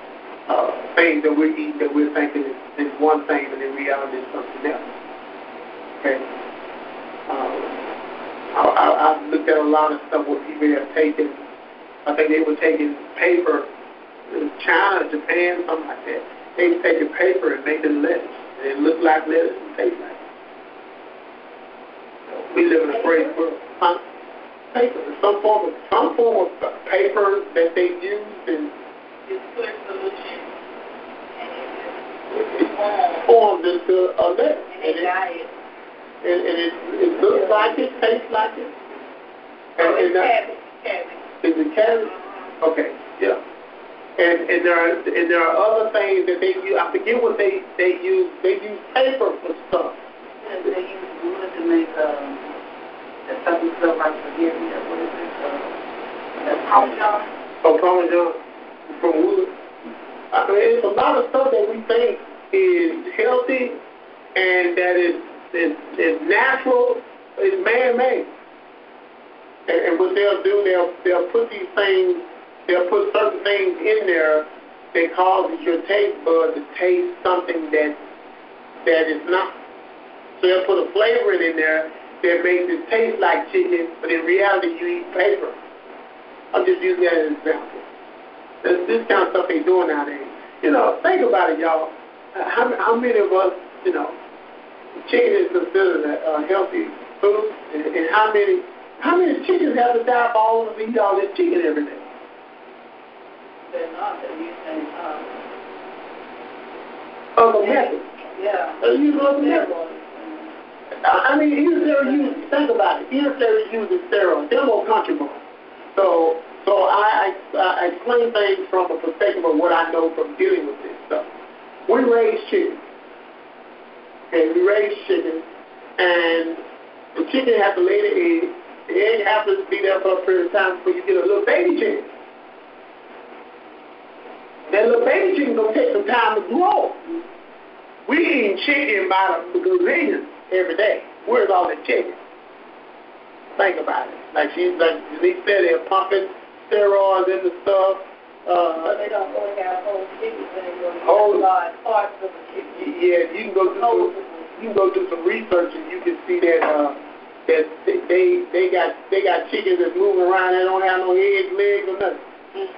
things that we're eating that we're thinking is one thing, and in reality it's something else. Okay. I've looked at a lot of stuff where people have taken, I think they were taking paper, China, Japan, something like that. They were taking paper and making lettuce. And it looked like lettuce and tastes like it. We live in a great world. Huh? Paper, some form of paper that they use, and It's put solution, and it forms into a lettuce. and they got it. And it looks like it, tastes like it. It's cabbage. Is it cabbage? Okay, yeah. And there are other things that they use. I forget what they use. They use paper for stuff. Yeah, they use wood to make something stuff like spaghetti. What is it? Parmesan. Oh, Parmesan from wood. I mean, it's a lot of stuff that we think is healthy and that is natural, is man-made. And what they'll do, they'll put these things, they'll put certain things in there that causes your taste bud to taste something that is not. So they'll put a flavoring in there that makes it taste like chicken, but in reality you eat paper. I'm just using that as an example. This kind of stuff they doing nowadays. You know, think about it, y'all. How many of us, you know, chicken is considered a healthy food, and how many chickens have to die for all of us to eat all this chicken every day? They're not. They're using Other methods. yeah. They're using other methods. I mean, even if they were using, think about it, even if they were using steroids, they're more country boys. So I explain things from a perspective of what I know from dealing with this stuff. We raise chickens. Okay, we raise chickens, and the chicken has to lay the egg. The egg has to be there for a period of time before you get a little baby chicken. That little baby chicken gonna take some time to grow. We eating chicken by the gazillions every day. Where's all the chicken? Think about it. Like Denise said, they're pumping steroids in the stuff. But they don't work out whole chickens anymore. Whole large parts of the chicken. Yeah, you can go do some research and you can see that they got chickens that's moving around that don't have no heads, legs, or nothing.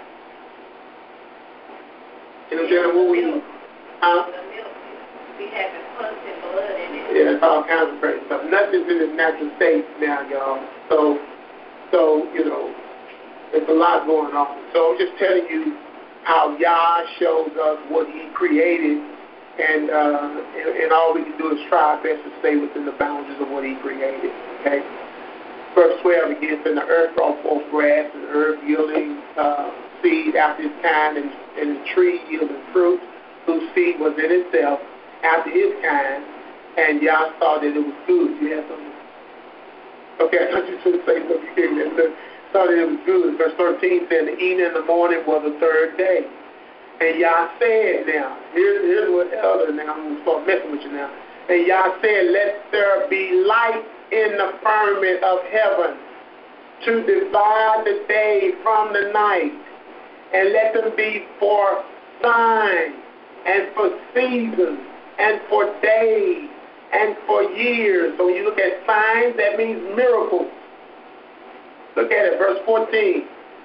You know what we eat? Huh? The milk be having pus and blood in it. Yeah, it's all kinds of crazy stuff. Nothing's in its natural state now, y'all. So you know, there's a lot going on. So I'm just telling you how Yah shows us what He created, and all we can do is try our best to stay within the boundaries of what He created. Okay. Verse 12 begins, and the earth brought forth grass, and the herb yielding seed after its kind, and the tree yielding fruit, whose seed was in itself after his kind, and Yah saw that it was good. You have something? Okay, I thought you should say something. You gave me that. Saw that it was good. Verse 13 said, the evening and the morning was the third day. And Yah said now, here's what other now, I'm going to start messing with you now. And Yah said, let there be light in the firmament of heaven to divide the day from the night, and let them be for signs and for seasons and for days and for years. So when you look at signs, that means miracles. Look at it, verse 14.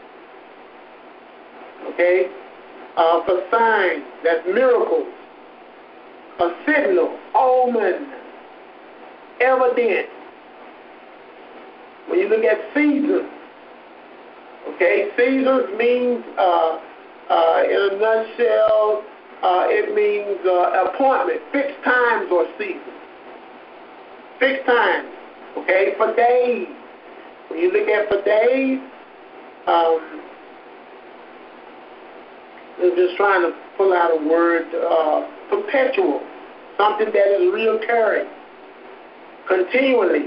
Okay? For signs, that's miracles. A signal, omen, evidence. When you look at seasons, okay, seasons means, in a nutshell, it means appointment, fixed times or seasons. Fixed times, okay, for days. When you look at for days, I'm just trying to pull out a word, perpetual, something that is reoccurring, continually.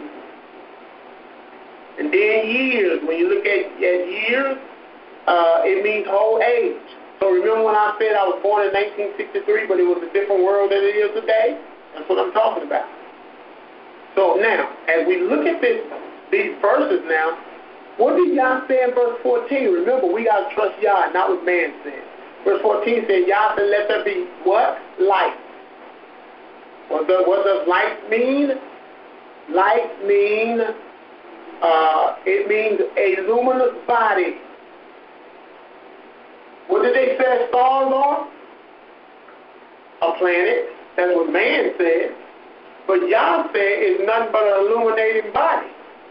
And then years, when you look at years, it means whole age. So remember when I said I was born in 1963, but it was a different world than it is today? That's what I'm talking about. So now, as we look at these verses now, what did Yah say in verse 14? Remember, we got to trust Yah, not what man says. Verse 14 says, Yah said, let there be what? Light. What does light mean? Light means, it means a luminous body. What did they say stars are? A planet. That's what man said. But Yah said it's nothing but an illuminating body.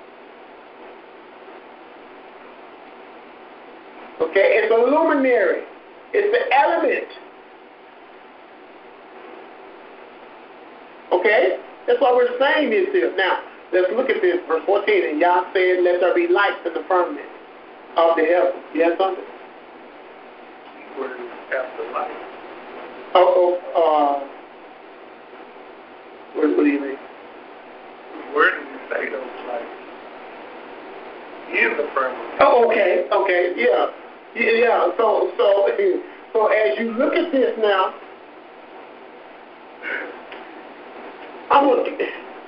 Okay, it's a luminary. It's the element. Okay? That's what we're saying this is. Now, let's look at this, verse 14. And Yah said, let there be lights in the firmament of the heavens. You have something? What is after light? What do you mean? Where did you say those lights? In the firmament. Oh, okay, yeah. Yeah, so as you look at this now, I'm going to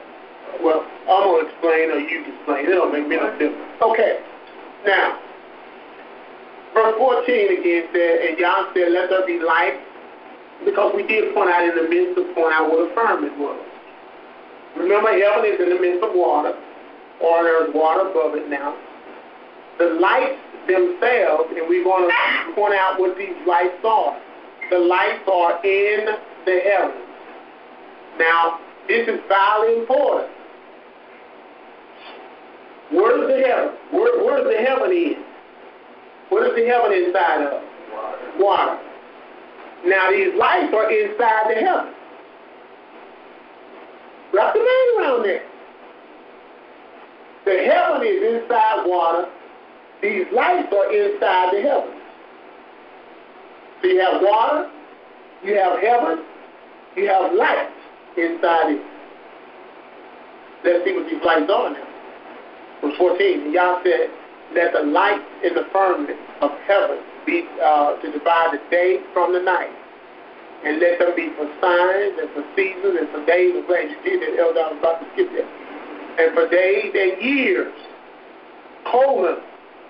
explain or you can explain. It don't make me no difference. Okay, now, verse 14 again said, and Yah said, let there be light, because we did point out in the midst to point out what a firmament was. Remember, heaven is in the midst of water, or there's water above it now. The lights themselves, and we're going to point out what these lights are. The lights are in the heavens. Now, this is vitally important. Where's the heaven? Where's the heaven in? What is the heaven inside of? Water. Now, these lights are inside the heaven. Wrap the mind around there. The heaven is inside water. These lights are inside the heavens. So you have water, you have heaven, you have lights inside it. Let's see what these lights are now. Verse 14, and Yah said, let the light in the firmament of heaven be to divide the day from the night. And let them be for signs and for seasons and for days. I'm glad you did that, Elder. I was about to skip that. And for days and years, colon,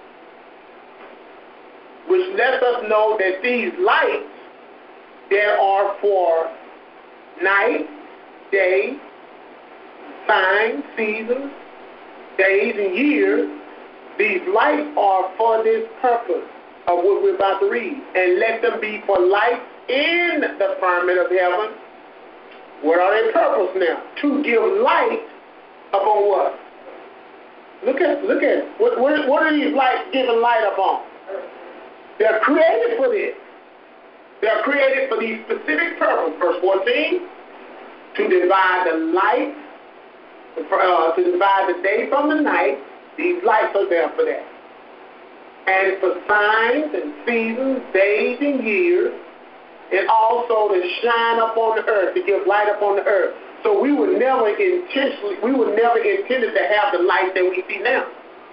which lets us know that these lights there are for night, day, signs, seasons, days, and years. These lights are for this purpose of what we're about to read. And let them be for lights in the firmament of heaven. What are their purpose now? To give light upon what? Look at it. What are these lights giving light upon? They're created for this. They're created for these specific purposes. Verse 14, to divide the light, to divide the day from the night. These lights are there for that. And for signs and seasons, days and years, and also to shine upon the earth, to give light upon the earth. So we were never intended to have the light that we see now.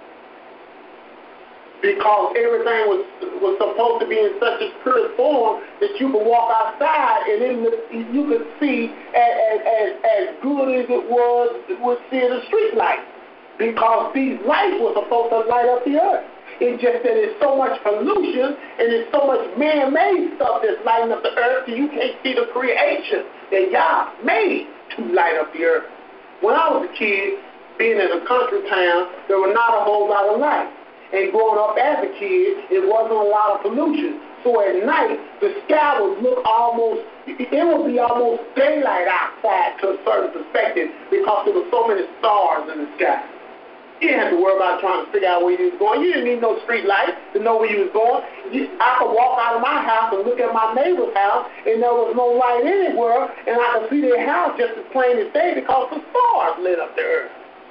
Because everything was supposed to be in such a pure form that you could walk outside and you could see as good as it was seeing a street light. Because these lights were supposed to light up the earth. It's just that there's so much pollution and there's so much man-made stuff that's lighting up the earth that you can't see the creation that Yah made to light up the earth. When I was a kid, being in a country town, there were not a whole lot of light. And growing up as a kid, it wasn't a lot of pollution. So at night, the sky would look it would be almost daylight outside to a certain perspective because there were so many stars in the sky. You didn't have to worry about trying to figure out where you was going. You didn't need no street light to know where you was going. I could walk out of my house and look at my neighbor's house, and there was no light anywhere, and I could see their house just as plain as day because the stars lit up the earth.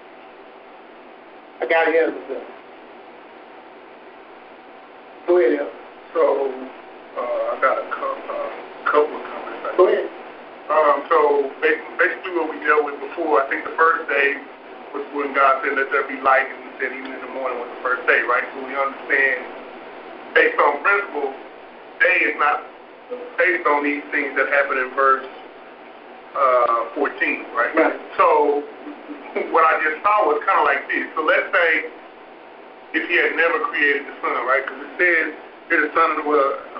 I got ahead of myself. Go ahead, El. So, I got a couple of comments. Go ahead. So, basically what we dealt with before, I think the first day was when God said, let there be light, and he said even in the morning was the first day, right? So we understand, based on principle, day is not based on these things that happen in verse 14, right? Right. So what I just saw was kind of like this. So let's say if he had never created the sun, right? Because it says here the sun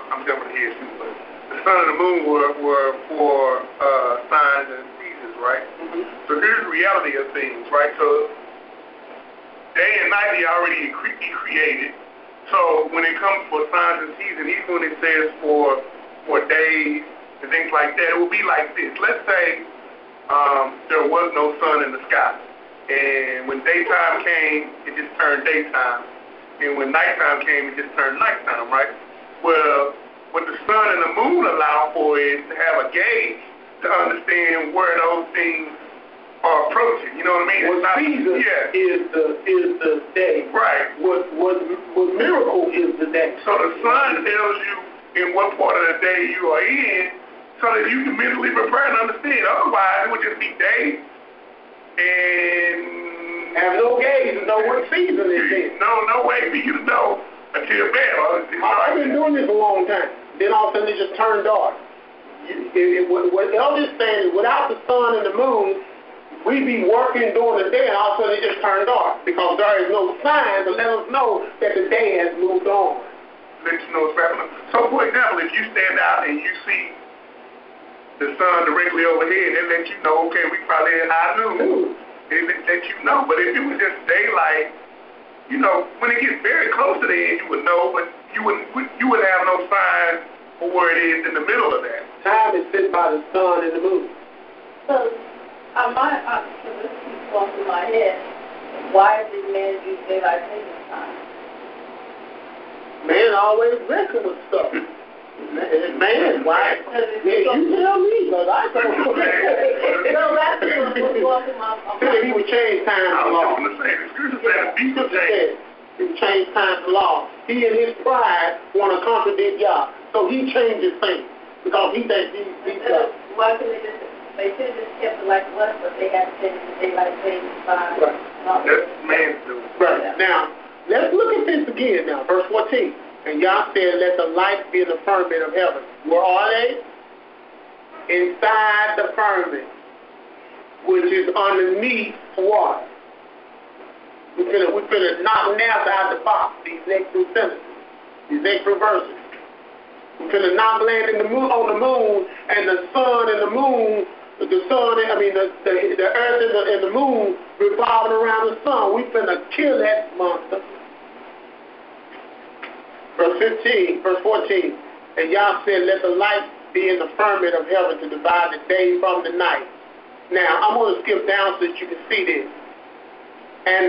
I'm jumping ahead too, but the sun and the moon were for signs and seasons, right? Mm-hmm. So here's the reality of things, right? So day and night he already created. So when it comes for signs and seasons, even when it says for days and things like that, it will be like this. Let's say there was no sun in the sky, and when daytime came, it just turned daytime, and when nighttime came, it just turned nighttime, right? Well, what the sun and the moon allow for is to have a gauge to understand where those things are approaching. You know what I mean? What season is the day. Right. What miracle is the day. So the sun tells you in what part of the day you are in, so that you can mentally prepare and understand. Otherwise, it would just be day and have no gauge to know what season it is. No way for you to know until then. I've been doing this a long time. Then all of a sudden it just turned dark. What Elder's saying is, without the sun and the moon, we be working during the day, and all of a sudden it just turned dark because there is no sign to let us know that the day has moved on. Let you know what's happening. So, for example, if you stand out and you see the sun directly overhead, it let you know, okay, we probably at high noon. It let you know. But if it was just daylight, you know, when it gets very close to the end, you would know, but you would have no sign for where it is in the middle of that. Time is set by the sun and the moon. So, this keeps going through my head. Why did man use daylight saving time? Man always messing with stuff. Man, why? Yeah, you tell me, because I don't know. No, that's what's going through my mind. He would change time and law. I was going to say, the scripture said the people change. He would change time and law. He and his pride want to contradict God. So he changes things because he thinks he's God. Why couldn't they should have just kept it like it was, but they got to change the daylight saving time. Right. That's man's doing. Right. Now, let's look at this again now, verse 14. And Yah said, let the lights be in the firmament of heaven. Where are they? Inside the firmament, which is underneath water. We're finna knock nails out the box, these next two sentences, these next two verses. We're finna knock land on the moon, and the sun and the moon, the earth and the moon revolving around the sun. We finna kill that monster. Verse 14, and Yah said, let the light be in the firmament of heaven to divide the day from the night. Now, I'm going to skip down so that you can see this. And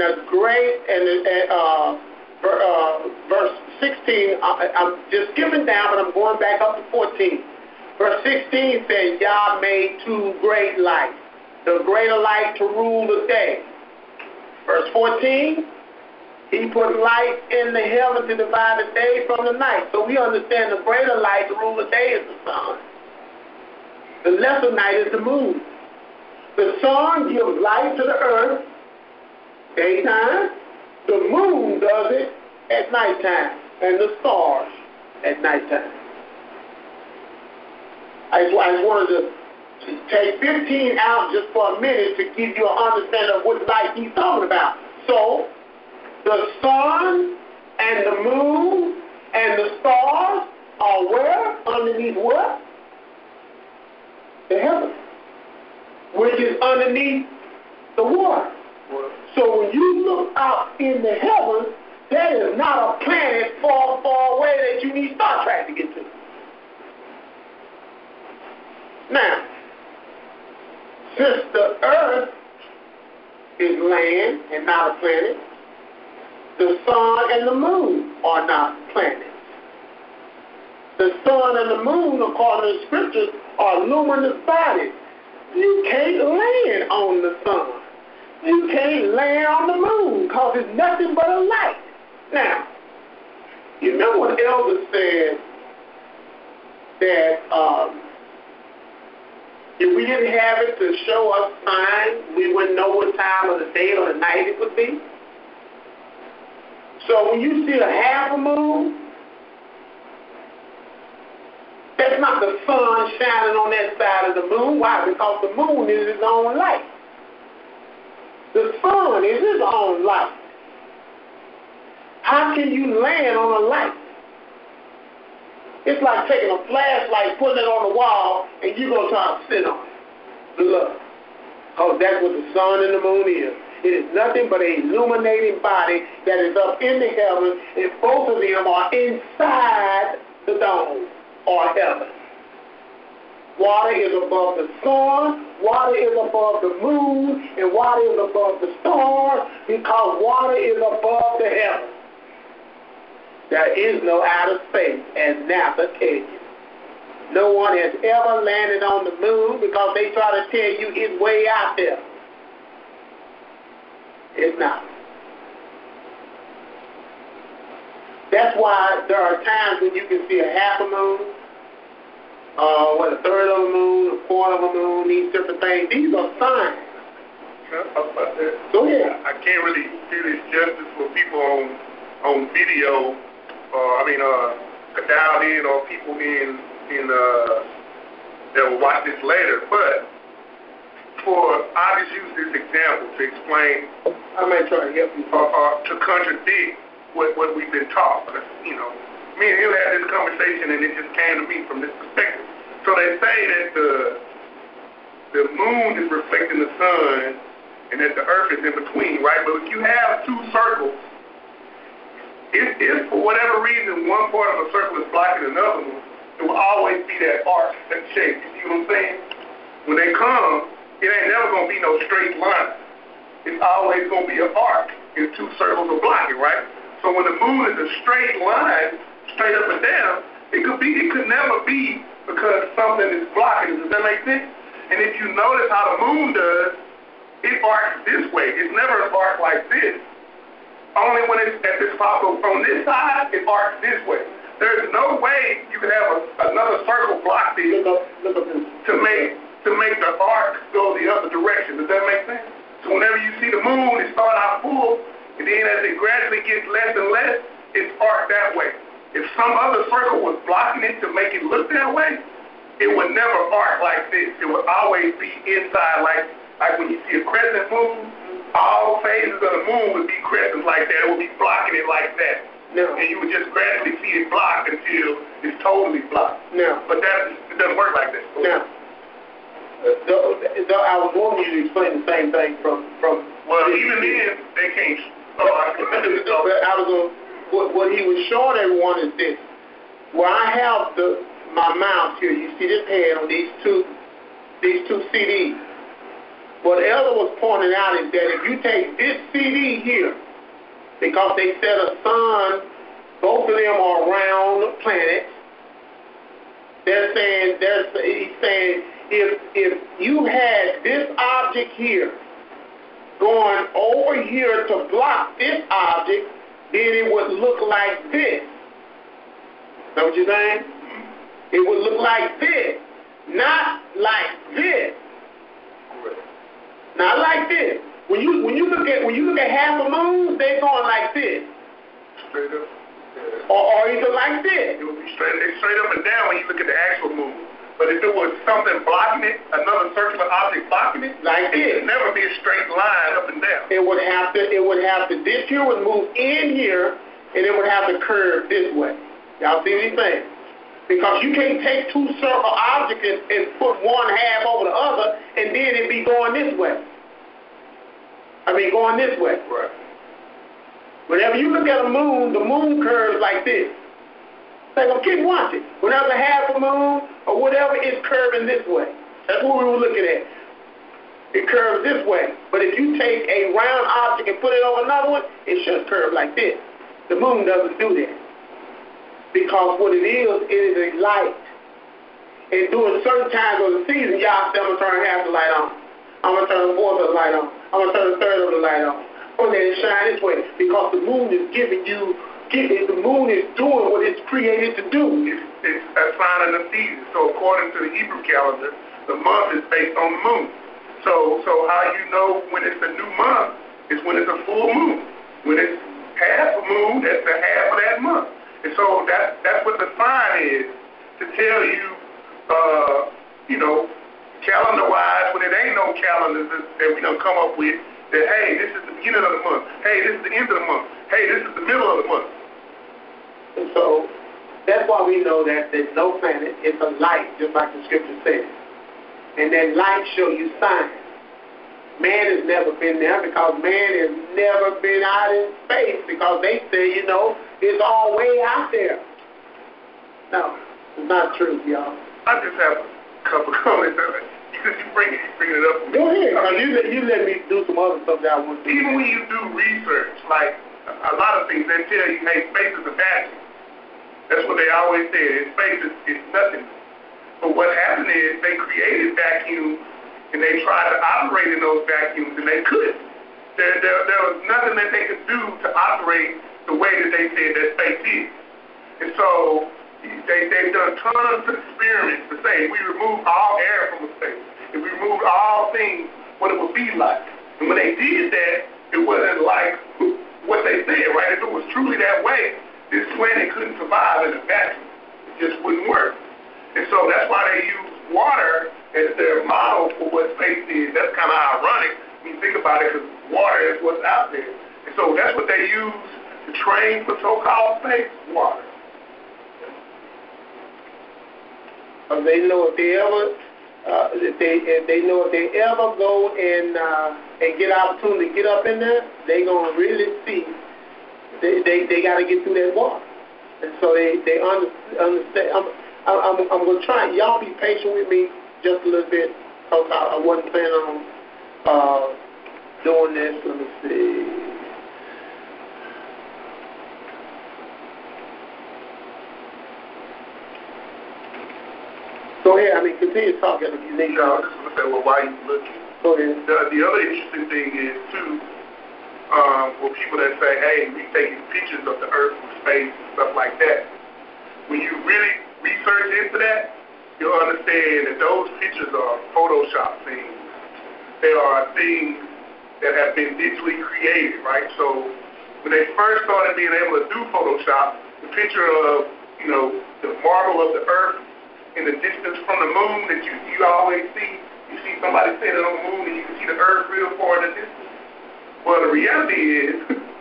verse 16, I'm just skipping down, but I'm going back up to 14. Verse 16 says, Yah made two great lights, the greater light to rule the day. Verse 14, he put light in the heaven to divide the day from the night. So we understand the greater light to rule the day is the sun. The lesser night is the moon. The sun gives light to the earth daytime. The moon does it at nighttime, and the stars at nighttime. I just wanted to take 15 out just for a minute to give you an understanding of what light he's talking about. So, the sun and the moon and the stars are where? Underneath what? The heaven, which is underneath the water. So when you look out in the heavens, that is not a planet far, far away that you need Star Trek to get to. Now, since the earth is land and not a planet, the sun and the moon are not planets. The sun and the moon, according to the scriptures, are luminous bodies. You can't land on the sun. You can't land on the moon because it's nothing but a light. Now, you remember what Elder said that if we didn't have it to show us signs, we wouldn't know what time of the day or the night it would be? So when you see a half a moon, that's not the sun shining on that side of the moon. Why? Because the moon is its own light. The sun is its own light. How can you land on a light? It's like taking a flashlight, putting it on the wall, and you're going to try to sit on it. Look. Because that's what the sun and the moon is. It is nothing but an illuminating body that is up in the heavens, and both of them are inside the dome or heaven. Water is above the sun, water is above the moon, and water is above the stars, because water is above the heavens. There is no outer space, as NASA tells you. No one has ever landed on the moon because they try to tell you it's way out there. It's not. That's why there are times when you can see a half a moon, a third of a moon, a quarter of a moon, these different things. These are signs. Can I talk about that? Go ahead. I can't really do this justice for people on video, dialed in, or people that will watch this later. But I'll just use this example to explain. I might try to help you. To contradict what we've been taught. Me and him had this conversation, and it just came to me from this perspective. So they say that the moon is reflecting the sun, and that the earth is in between, right? But if you have two circles, if for whatever reason one part of a circle is blocking another one, it will always be that arc, that shape. You see what I'm saying? When they come, it ain't never going to be no straight line. It's always going to be an arc if two circles are blocking, right? So when the moon is a straight line, straight up and down, it could never be because something is blocking it. Does that make sense? And if you notice how the moon does, it arcs this way. It's never an arc like this. Only when it's at this spot on this side, it arcs this way. There's no way you can have another circle block this to make the arc go the other direction. Does that make sense? So whenever you see the moon, it starts out full, and then as it gradually gets less and less, it's arced that way. If some other circle was blocking it to make it look that way, it would never arc like this. It would always be inside, like when you see a crescent moon, all phases of the moon would be crescents like that. It would be blocking it like that. No. And you would just gradually see it blocked until it's totally blocked. No. But it doesn't work like that. No. I was wanting you to explain the same thing from well, even then, they can't. What he was showing everyone is this. Where I have my mouse here, you see this hand on these two CDs. What Elder was pointing out is that if you take this CD here, because they said a sun, both of them are round planets. He's saying if you had this object here going over here to block this object, then it would look like this. Know what you're saying? It would look like this, not like this. Not like this. When you look at half a moon, they're going like this. Straight up. Yeah. Or either like this. It would be straight up and down when you look at the actual moon. But if there was something blocking it, another circular object blocking it, like this, it would never be a straight line up and down. It would have to. This here would move in here, and it would have to curve this way. Y'all see what he's saying? Because you can't take two circle objects and put one half over the other, and then it be going this way. Going this way. Right. Whenever you look at a moon, the moon curves like this. Keep watching. Whenever half a moon or whatever, it's curving this way. That's what we were looking at. It curves this way. But if you take a round object and put it over another one, it should curve like this. The moon doesn't do that. Because what it is a light. And during certain times of the season, y'all say, I'm going to turn half the light on. I'm going to turn the fourth of the light on. I'm going to turn the third of the light on. And then it shine this way. Because the moon is the moon is doing what it's created to do. It's a sign of the season. So according to the Hebrew calendar, the month is based on the moon. So how you know when it's a new month is when it's a full moon. When it's half a moon, that's the half of that month. And so that's what the sign is, to tell you, calendar-wise, when it ain't no calendars that we done come up with, that, hey, this is the beginning of the month. Hey, this is the end of the month. Hey, this is the middle of the month. And so that's why we know that there's no planet. It's a light, just like the scripture says. And that light show you signs. Man has never been there because man has never been out in space because they say, it's all way out there. No, it's not true, y'all. I just have a couple comments. Because you bring it up. Go ahead. You let me do some other stuff that I want to do. Even when you do research, like a lot of things, they tell you, hey, space is a vacuum. That's what they always say. Space is nothing. But what happened is they created vacuums and they tried to operate in those vacuums and they couldn't. There was nothing that they could do to operate the way that they said that space is. And so they've done tons of experiments to say if we remove all air from a space, if we remove all things, what it would be like. And when they did that, it wasn't like what they said, right? If it was truly that way, this planet couldn't survive in a vacuum. It just wouldn't work. And so that's why they use water as their model for what space is. That's kind of ironic when you think about it, because water is what's out there. And so that's what they use to train for so-called space, water. They know if they ever go and get opportunity to get up in there, they gonna really see. They got to get through that water, and so they understand. I'm gonna try. Y'all be patient with me just a little bit because I wasn't planning on doing this. Let me see. Go ahead. Continue talking if you need. No, I was just going to say, well, why are you looking? Go ahead. The other interesting thing is, too, for people that say, hey, we taking pictures of the Earth from space and stuff like that, when you really research into that, you'll understand that those pictures are Photoshop things. They are things that have been digitally created, right? So when they first started being able to do Photoshop, the picture of, the marble of the Earth in the distance from the moon that you always see. You see somebody standing on the moon and you can see the Earth real far in the distance. Well, the reality is,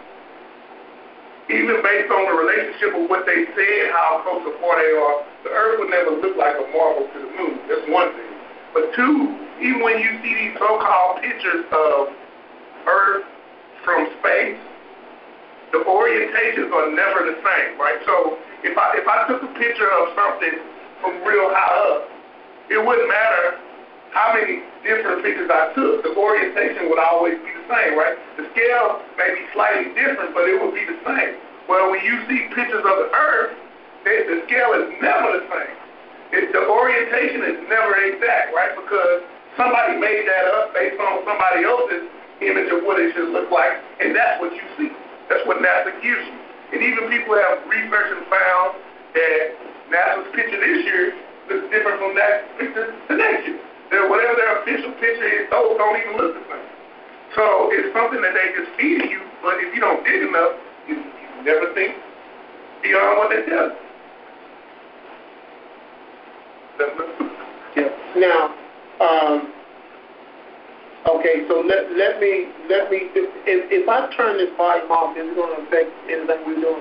even based on the relationship of what they said, how close apart they are, the Earth would never look like a marble to the moon. That's one thing. But two, even when you see these so-called pictures of Earth from space, the orientations are never the same, right? So if I took a picture of something from real high up, it wouldn't matter how many different pictures I took. The orientation would always be the same, right? The scale may be slightly different, but it would be the same. Well, when you see pictures of the Earth, the scale is never the same. The orientation is never exact, right? Because somebody made that up based on somebody else's image of what it should look like, and that's what you see. That's what NASA gives you. And even people have researched and found that NASA's picture this year looks different from that picture the next year. Whatever their official picture is, those don't even look the same. So it's something that they just feed you, but if you don't dig enough, you never think beyond what they tell you. Yeah. Now, okay, so let me if I turn this volume off, is it going to affect anything we're doing?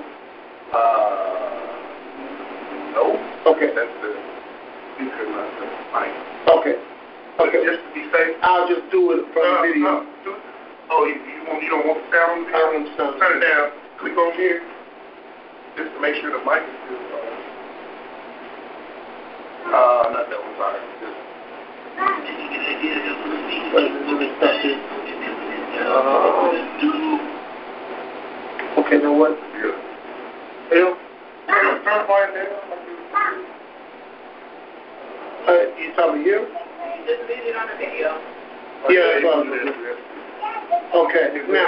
No. Okay. That's the speaker, not the mic. Okay. Okay. Just to be safe. I'll just do it from the video. You don't want the sound? I don't want the sound. Turn it down. Click on here. Just to make sure the mic is still not that one, sorry. Okay, now what? Yeah. Turn the volume down. You talking here? Just leave it on the video. Yeah, that's what I'm doing. Okay, now.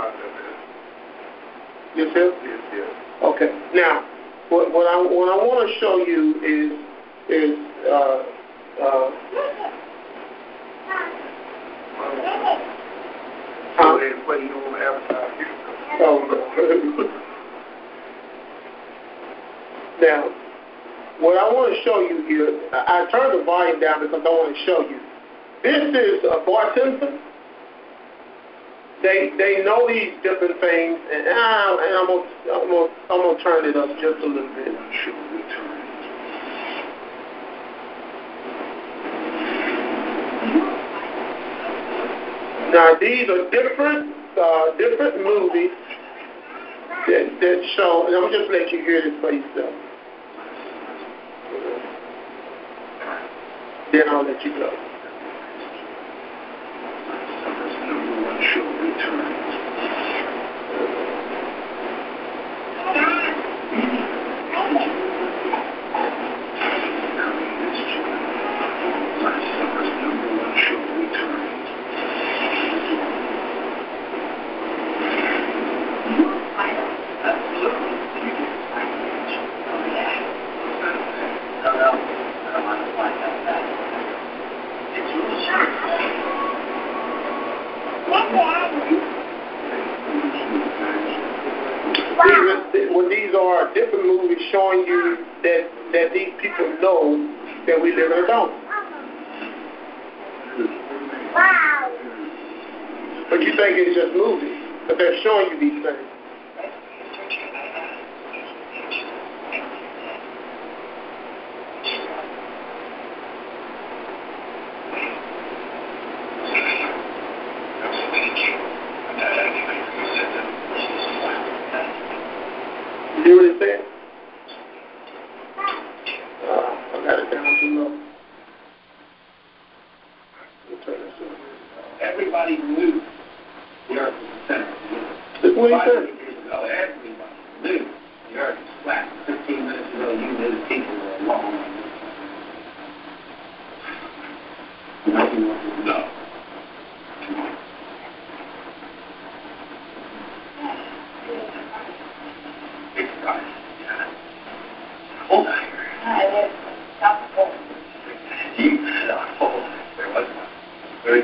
You see? Yes. Okay, now, what I want to show you is Go ahead and play, you don't want to advertise here. Now, what I want to show you here, I turned the volume down because I want to show you. This is Bart Simpson. They know these different things, and I'm gonna turn it up just a little bit. Now these are different movies that show, and I'm just let you hear this for yourself. Then I'll let you go. Well, these are different movies showing you that these people know that we live in a dome. Wow. But you think it's just movies, but they're showing you these things. You hear what it said? I got it down too low. Everybody knew the earth was the center. That's what he said. Everybody knew the earth was flat. 15 minutes ago, you knew the people were wrong. Now you want to know. It's right. Hold on. There was one. Very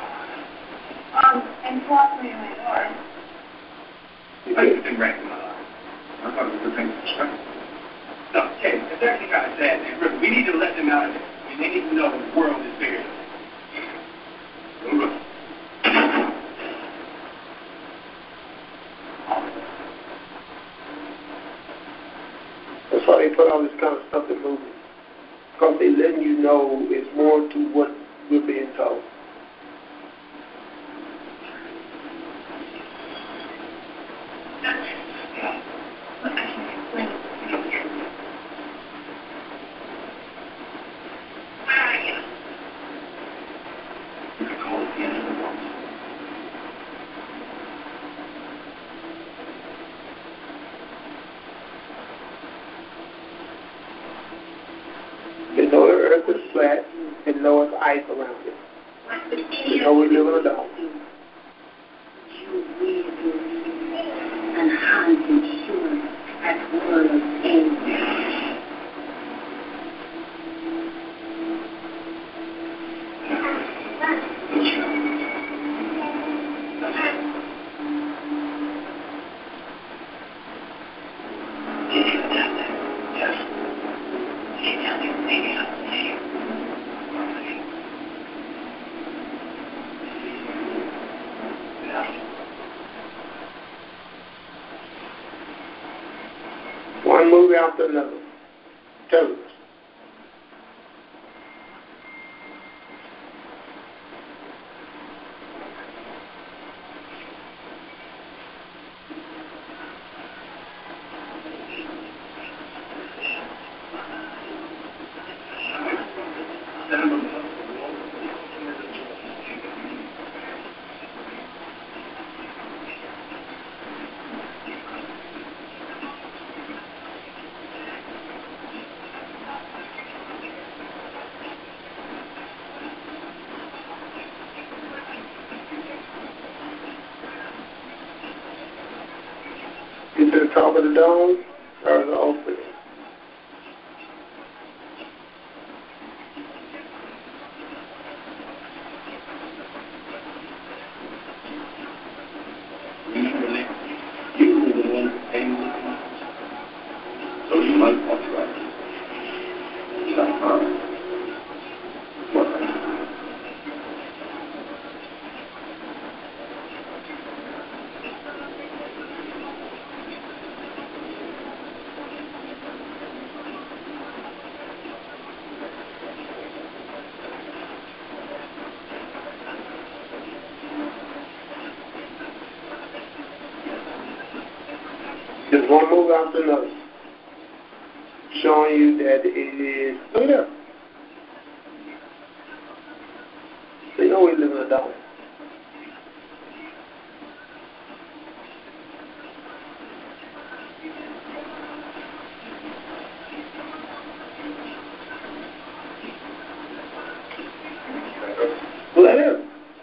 and talk to me later. I've been ranking my life. I thought it was a good thing to respect. No, Kate, it's actually kind of sad. We need to let them out of it. I mean, they need to know the world is bigger than them. That's why they put all this kind of stuff in movies. Because they're letting you know it's more to what we're being told. You could call it the end of the world. They know the earth is flat and know it's ice around it. They know we live in a dome. And how you sure that world ends. One movie after another. Tell us. Get to the top of the dome, there's the opening. You were the one who came with me. So you might want to write it. It's not hard. What? Just one move after another, showing you that it is. Look at that. So you know we live in a dollar. Let him.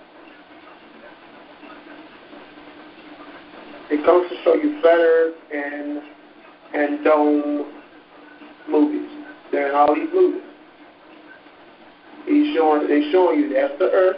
It comes to show you flat earth and dome movies. They're in all these movies. They're showing you that's the earth.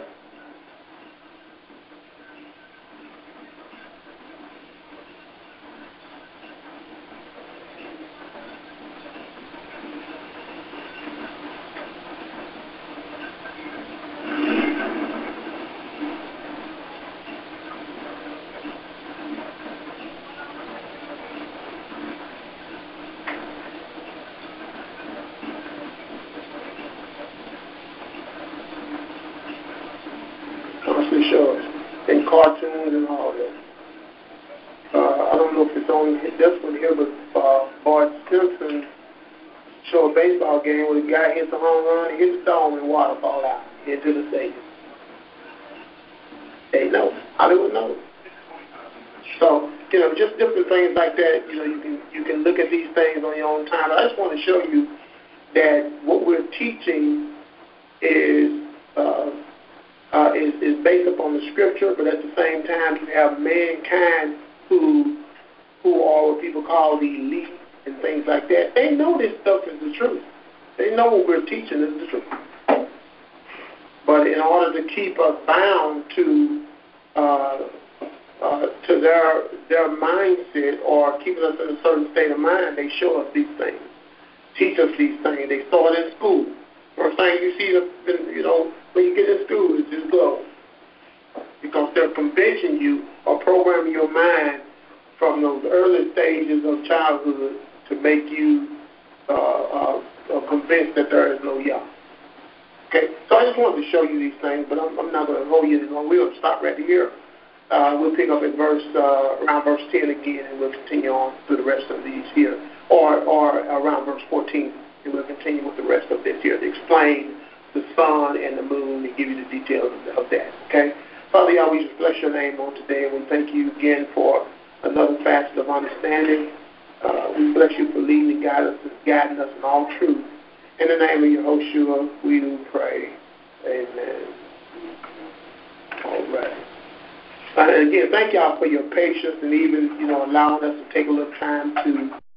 Constantly shows in cartoons and all that. I don't know if it's on this one here, but Bart Simpson showed a baseball game where the guy hits a home run, he hits the dome, and water fall out into the stadium. They know. Hollywood knows. So, just different things like that. You can look at these things on your own time. But I just want to show you that what we're teaching is based upon the scripture, but at the same time you have mankind who are what people call the elite and things like that. They know this stuff is the truth. They know what we're teaching is the truth. But in order to keep us bound to their mindset or keeping us in a certain state of mind, they show us these things, teach us these things. They start in school. First thing you see, when you get in school is just glow. Because they're convincing you or programming your mind from those early stages of childhood to make you convinced that there is no Yah. Okay, so I just wanted to show you these things, but I'm not going to hold you any longer. We're going to stop right here. We'll pick up at around verse 10 again, and we'll continue on through the rest of these here, or around verse 14, and we'll continue with the rest of this here to explain the sun and the moon and give you the details of that. Okay, Father Yah, we just bless your name on today, and we thank you again for another facet of understanding. We bless you for leading and guiding us in all truth. In the name of Yehoshua, we do pray. Amen. All right. And again, thank y'all for your patience and even, allowing us to take a little time to